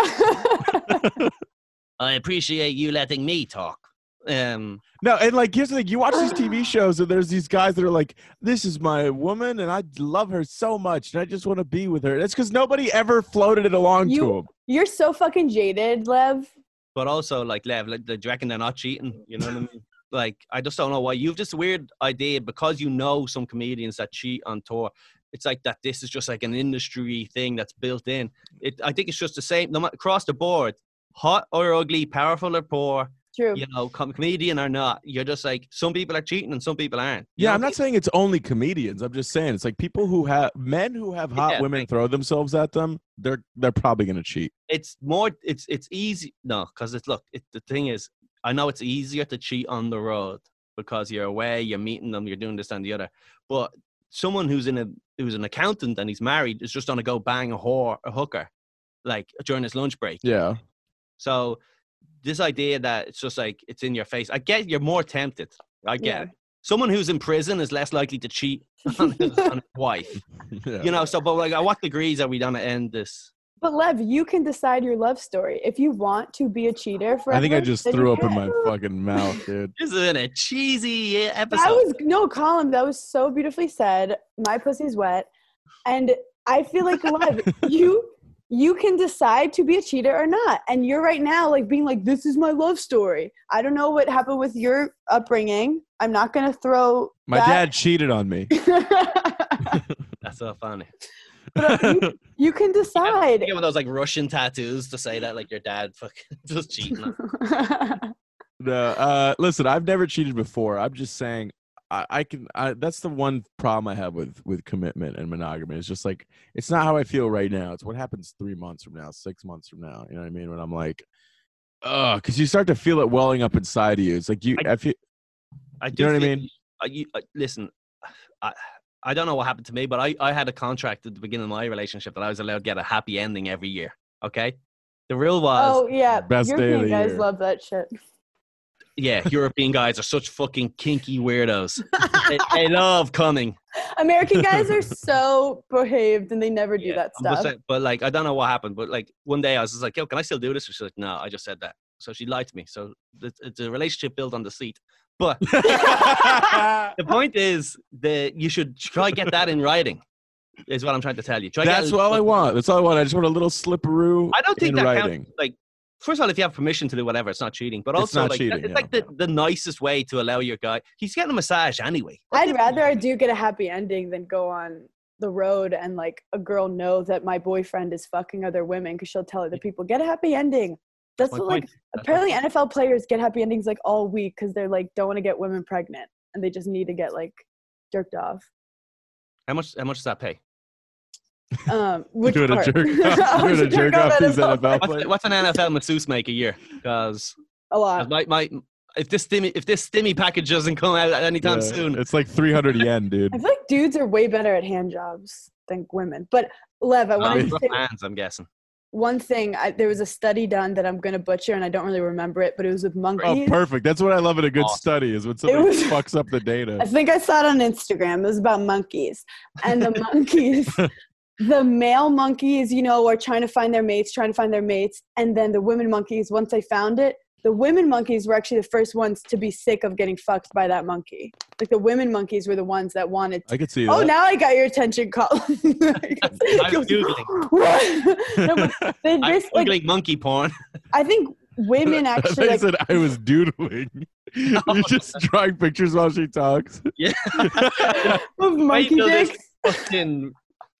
I appreciate you letting me talk. No, and like here's the thing: you watch these TV shows, and there's these guys that are like, "This is my woman, and I love her so much, and I just want to be with her." That's because nobody ever floated it along to them. You're so fucking jaded, Lev. But also, like, Lev, like, do you reckon they're not cheating? You know what I mean? Like, I just don't know why. You've this weird idea because you know some comedians that cheat on tour. It's like that. This is just like an industry thing that's built in. I think it's just the same across the board. Hot or ugly, powerful or poor, True. you know, comedian or not. You're just like, some people are cheating and some people aren't. You Yeah, know? I'm not saying it's only comedians. I'm just saying it's like people who have men who have hot Yeah, women like- throw themselves at them. They're probably gonna cheat. It's more. It's easy. No, because the thing is, I know it's easier to cheat on the road because you're away, you're meeting them, you're doing this and the other. But someone who's an accountant and he's married is just gonna go bang a hooker, like during his lunch break. Yeah. So this idea that it's just like it's in your face, I get you're more tempted. I get Yeah. it. Someone who's in prison is less likely to cheat on his wife. Yeah. You know. So, but like, at what degrees are we gonna end this? But Lev, you can decide your love story. If you want to be a cheater forever, I think I just then threw you up in can. my fucking mouth, dude. This is a cheesy episode. That was no, Colin. That was so beautifully said. My pussy's wet, and I feel like Lev, you can decide to be a cheater or not. And you're right now like being like, this is my love story. I don't know what happened with your upbringing. I'm not gonna throw My dad cheated on me. That's so funny. But you can decide. You get one of those like Russian tattoos to say that like your dad fucking just cheating. On. No, listen, I've never cheated before. I'm just saying I can. That's the one problem I have with commitment and monogamy. It's just like it's not how I feel right now. It's what happens 3 months from now, 6 months from now. You know what I mean? When I'm like, because you start to feel it welling up inside of you. It's like I feel. I do You know what I feel- mean? Listen, I don't know what happened to me, but I had a contract at the beginning of my relationship that I was allowed to get a happy ending every year. Okay, the rule was, Oh yeah, Best day of European the guys year. love that shit. yeah, European guys are such fucking kinky weirdos. they love coming. American guys are so behaved and they never do Yeah, that I'm just stuff. saying, but like, I don't know what happened, but like one day I was just like, yo, can I still do this? She's like, no, I just said that. So she lied to me. So it's a relationship built on deceit. But the point is that you should try get that in writing. Is what I'm trying to tell you. That's all I want. That's all I want. I just want a little slipperoo I don't think in that writing. counts. Like, first of all, if you have permission to do whatever, it's not cheating. But It's also, not like, cheating, it's yeah. like the nicest way to allow your guy. He's getting a massage anyway. I'd rather I do get a happy ending than go on the road and like a girl know that my boyfriend is fucking other women because she'll tell other people, get a happy ending. That's my what like point. That's apparently NFL players get happy endings like all week because they're like don't want to get women pregnant and they just need to get like jerked off. How much does that pay? Which Doing a part? jerk I off. was Doing a jerk off these NFL. NFL players. What's an NFL masseuse make a year? Because A lot. if this stimmy package doesn't come out anytime Yeah, soon, it's like 300 yen, dude. I feel like dudes are way better at hand jobs than women. But Lev, I wanted to rough say hands, I'm guessing. one thing. There was a study done that I'm going to butcher, and I don't really remember it, but it was with Oh, monkeys. perfect. That's what I love in a good Awesome. study is when somebody was- fucks up the data. I think I saw it on Instagram. It was about monkeys. And the monkeys, the male monkeys, are trying to find their mates. And then the women monkeys, once they found it, the women monkeys were actually the first ones to be sick of getting fucked by that monkey. Like the women monkeys were the ones that wanted to. I could see that. Oh, now I got your attention, Colin. I was Googling. What? No, but they I'm basically, Googling monkey porn. I think women I actually thought like. you said I was doodling. You're just drawing pictures while she talks. Yeah. Of monkey Wait till this dicks. fucking,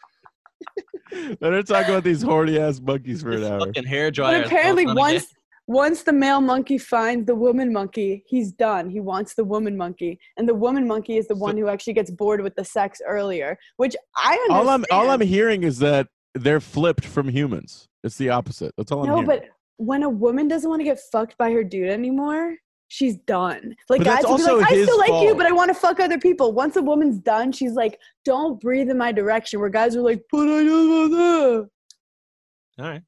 Let her talk about these horny ass monkeys for an this hour. fucking hair dryer. But apparently, once the male monkey finds the woman monkey, he's done. He wants the woman monkey, and the woman monkey is the one who actually gets bored with the sex earlier. Which I understand. All I'm hearing is that they're flipped from humans. It's the opposite. That's all I'm No, hearing. but when a woman doesn't want to get fucked by her dude anymore, she's done. Like But that's guys will be also like, I his still like you, fault. but I want to fuck other people. Once a woman's done, she's like, don't breathe in my direction. Where guys are like, but I don't All right.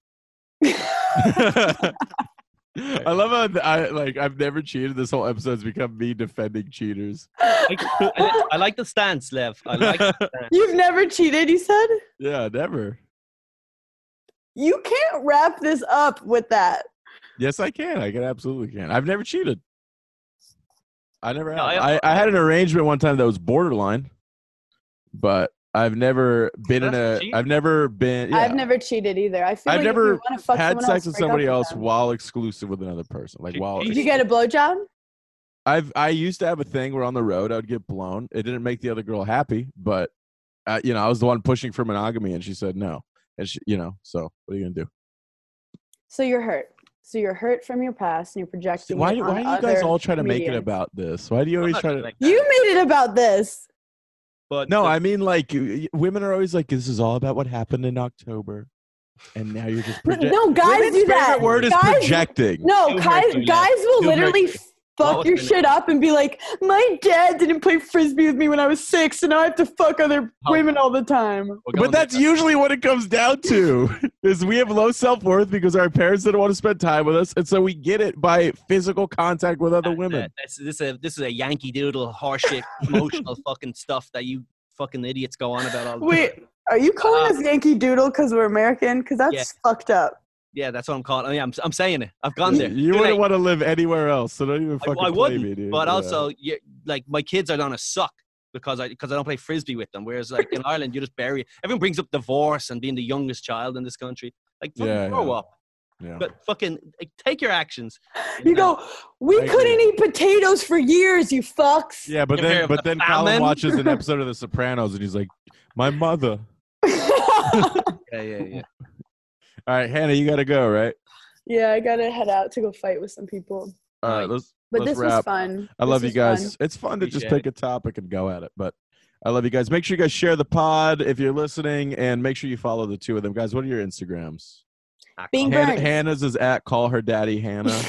know. I love how I've never cheated. This whole episode's become me defending cheaters. I like the stance, Lev. I like the stance. You've never cheated, you said? Yeah, never. You can't wrap this up with that. Yes, I can. I absolutely can. I've never cheated. I never have. No, I had an arrangement one time that was borderline, but I've never been in That's a. cheating. I've never been. Yeah. I've never cheated either. I feel I've like never if you want to fuck had someone sex else, with break up somebody with else them. while exclusive with another person. Like while Did you get a blowjob? I used to have a thing where on the road I would get blown. It didn't make the other girl happy, but I was the one pushing for monogamy, and she said no. And so what are you gonna do? So you're hurt. So you're hurt from your past, and you're projecting. Why it do on you guys other all try to make it comedians. about this? Why do you always try to? Like You made it about this. But No, I mean like women are always like, this is all about what happened in October, and now you're just projecting. No, guys Women's do that. favorite word is Guys- projecting. No, Too guys, hurtful, guys will Too literally hurtful. What fuck was your the shit up and be like, my dad didn't play frisbee with me when I was 6, so now I have to fuck other Oh. women all the time. We're But going that's there. usually what it comes down to is we have low self-worth because our parents didn't want to spend time with us, and so we get it by physical contact with other women. This is a Yankee Doodle horseshit emotional fucking stuff that you fucking idiots go on about all the Wait, time. are you calling us Yankee Doodle because we're American? Because that's Yeah. fucked up. Yeah, that's what I'm calling. Yeah, I'm saying it. I've gone there. You Too wouldn't late. want to live anywhere else, so don't even fucking I play wouldn't, me, dude. but Yeah. also, like my kids are gonna suck because I don't play frisbee with them. Whereas like in Ireland, you just bury. Everyone brings up divorce and being the youngest child in this country. Like fucking Yeah, grow yeah. up, Yeah. but fucking like, take your actions. You go, we I couldn't agree. eat potatoes for years, you fucks. Yeah, but You hear then of the Colin famine? watches an episode of The Sopranos and he's like, "My mother." Yeah. All right, Hannah, you got to go, right? Yeah, I gotta head out to go fight with some people. All right, Right. let's But let's this wrap. was fun. I love This you was guys. fun. It's fun to just Appreciate pick a topic and go at it. But I love you guys. Make sure you guys share the pod if you're listening, and make sure you follow the two of them, guys. What are your Instagrams? Being Hannah, Burns. Hannah's is at Call Her Daddy Hannah.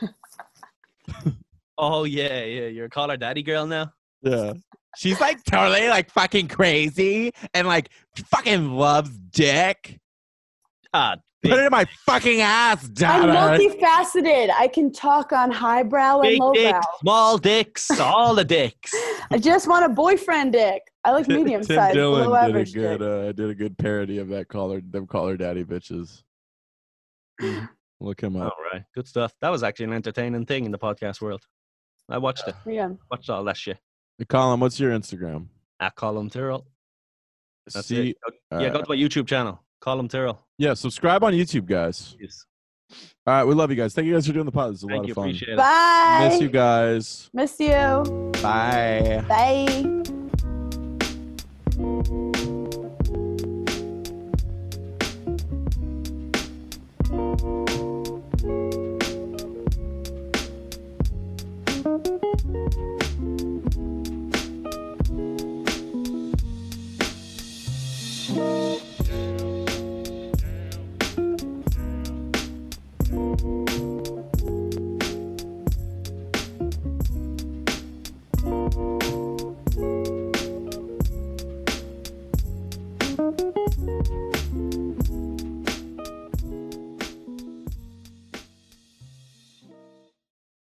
Oh yeah. You're a call her daddy girl now. Yeah. She's like totally like fucking crazy and like fucking loves dick. Ah, Put it in my fucking ass, I'm daughter. multifaceted. I can talk on highbrow and big lowbrow. dicks, small dicks, all the dicks. I just want a boyfriend dick. I like medium Tim size, below Dillon did a average good dick. did a good parody of that Call Her Daddy bitches. Look him All up. right, good stuff. That was actually an entertaining thing in the podcast world. I watched it. Yeah. Watched all that shit. Hey, Colin, what's your Instagram? At Colum Tyrrell. That's See, it. Yeah, go to my YouTube channel. Colum Tyrrell. yeah, subscribe on YouTube, guys. Yes. All right, we love you guys. Thank you guys for doing the pod. This is a Thank lot you. of fun. Appreciate it. Bye. Miss you guys. Miss you. Bye. Bye.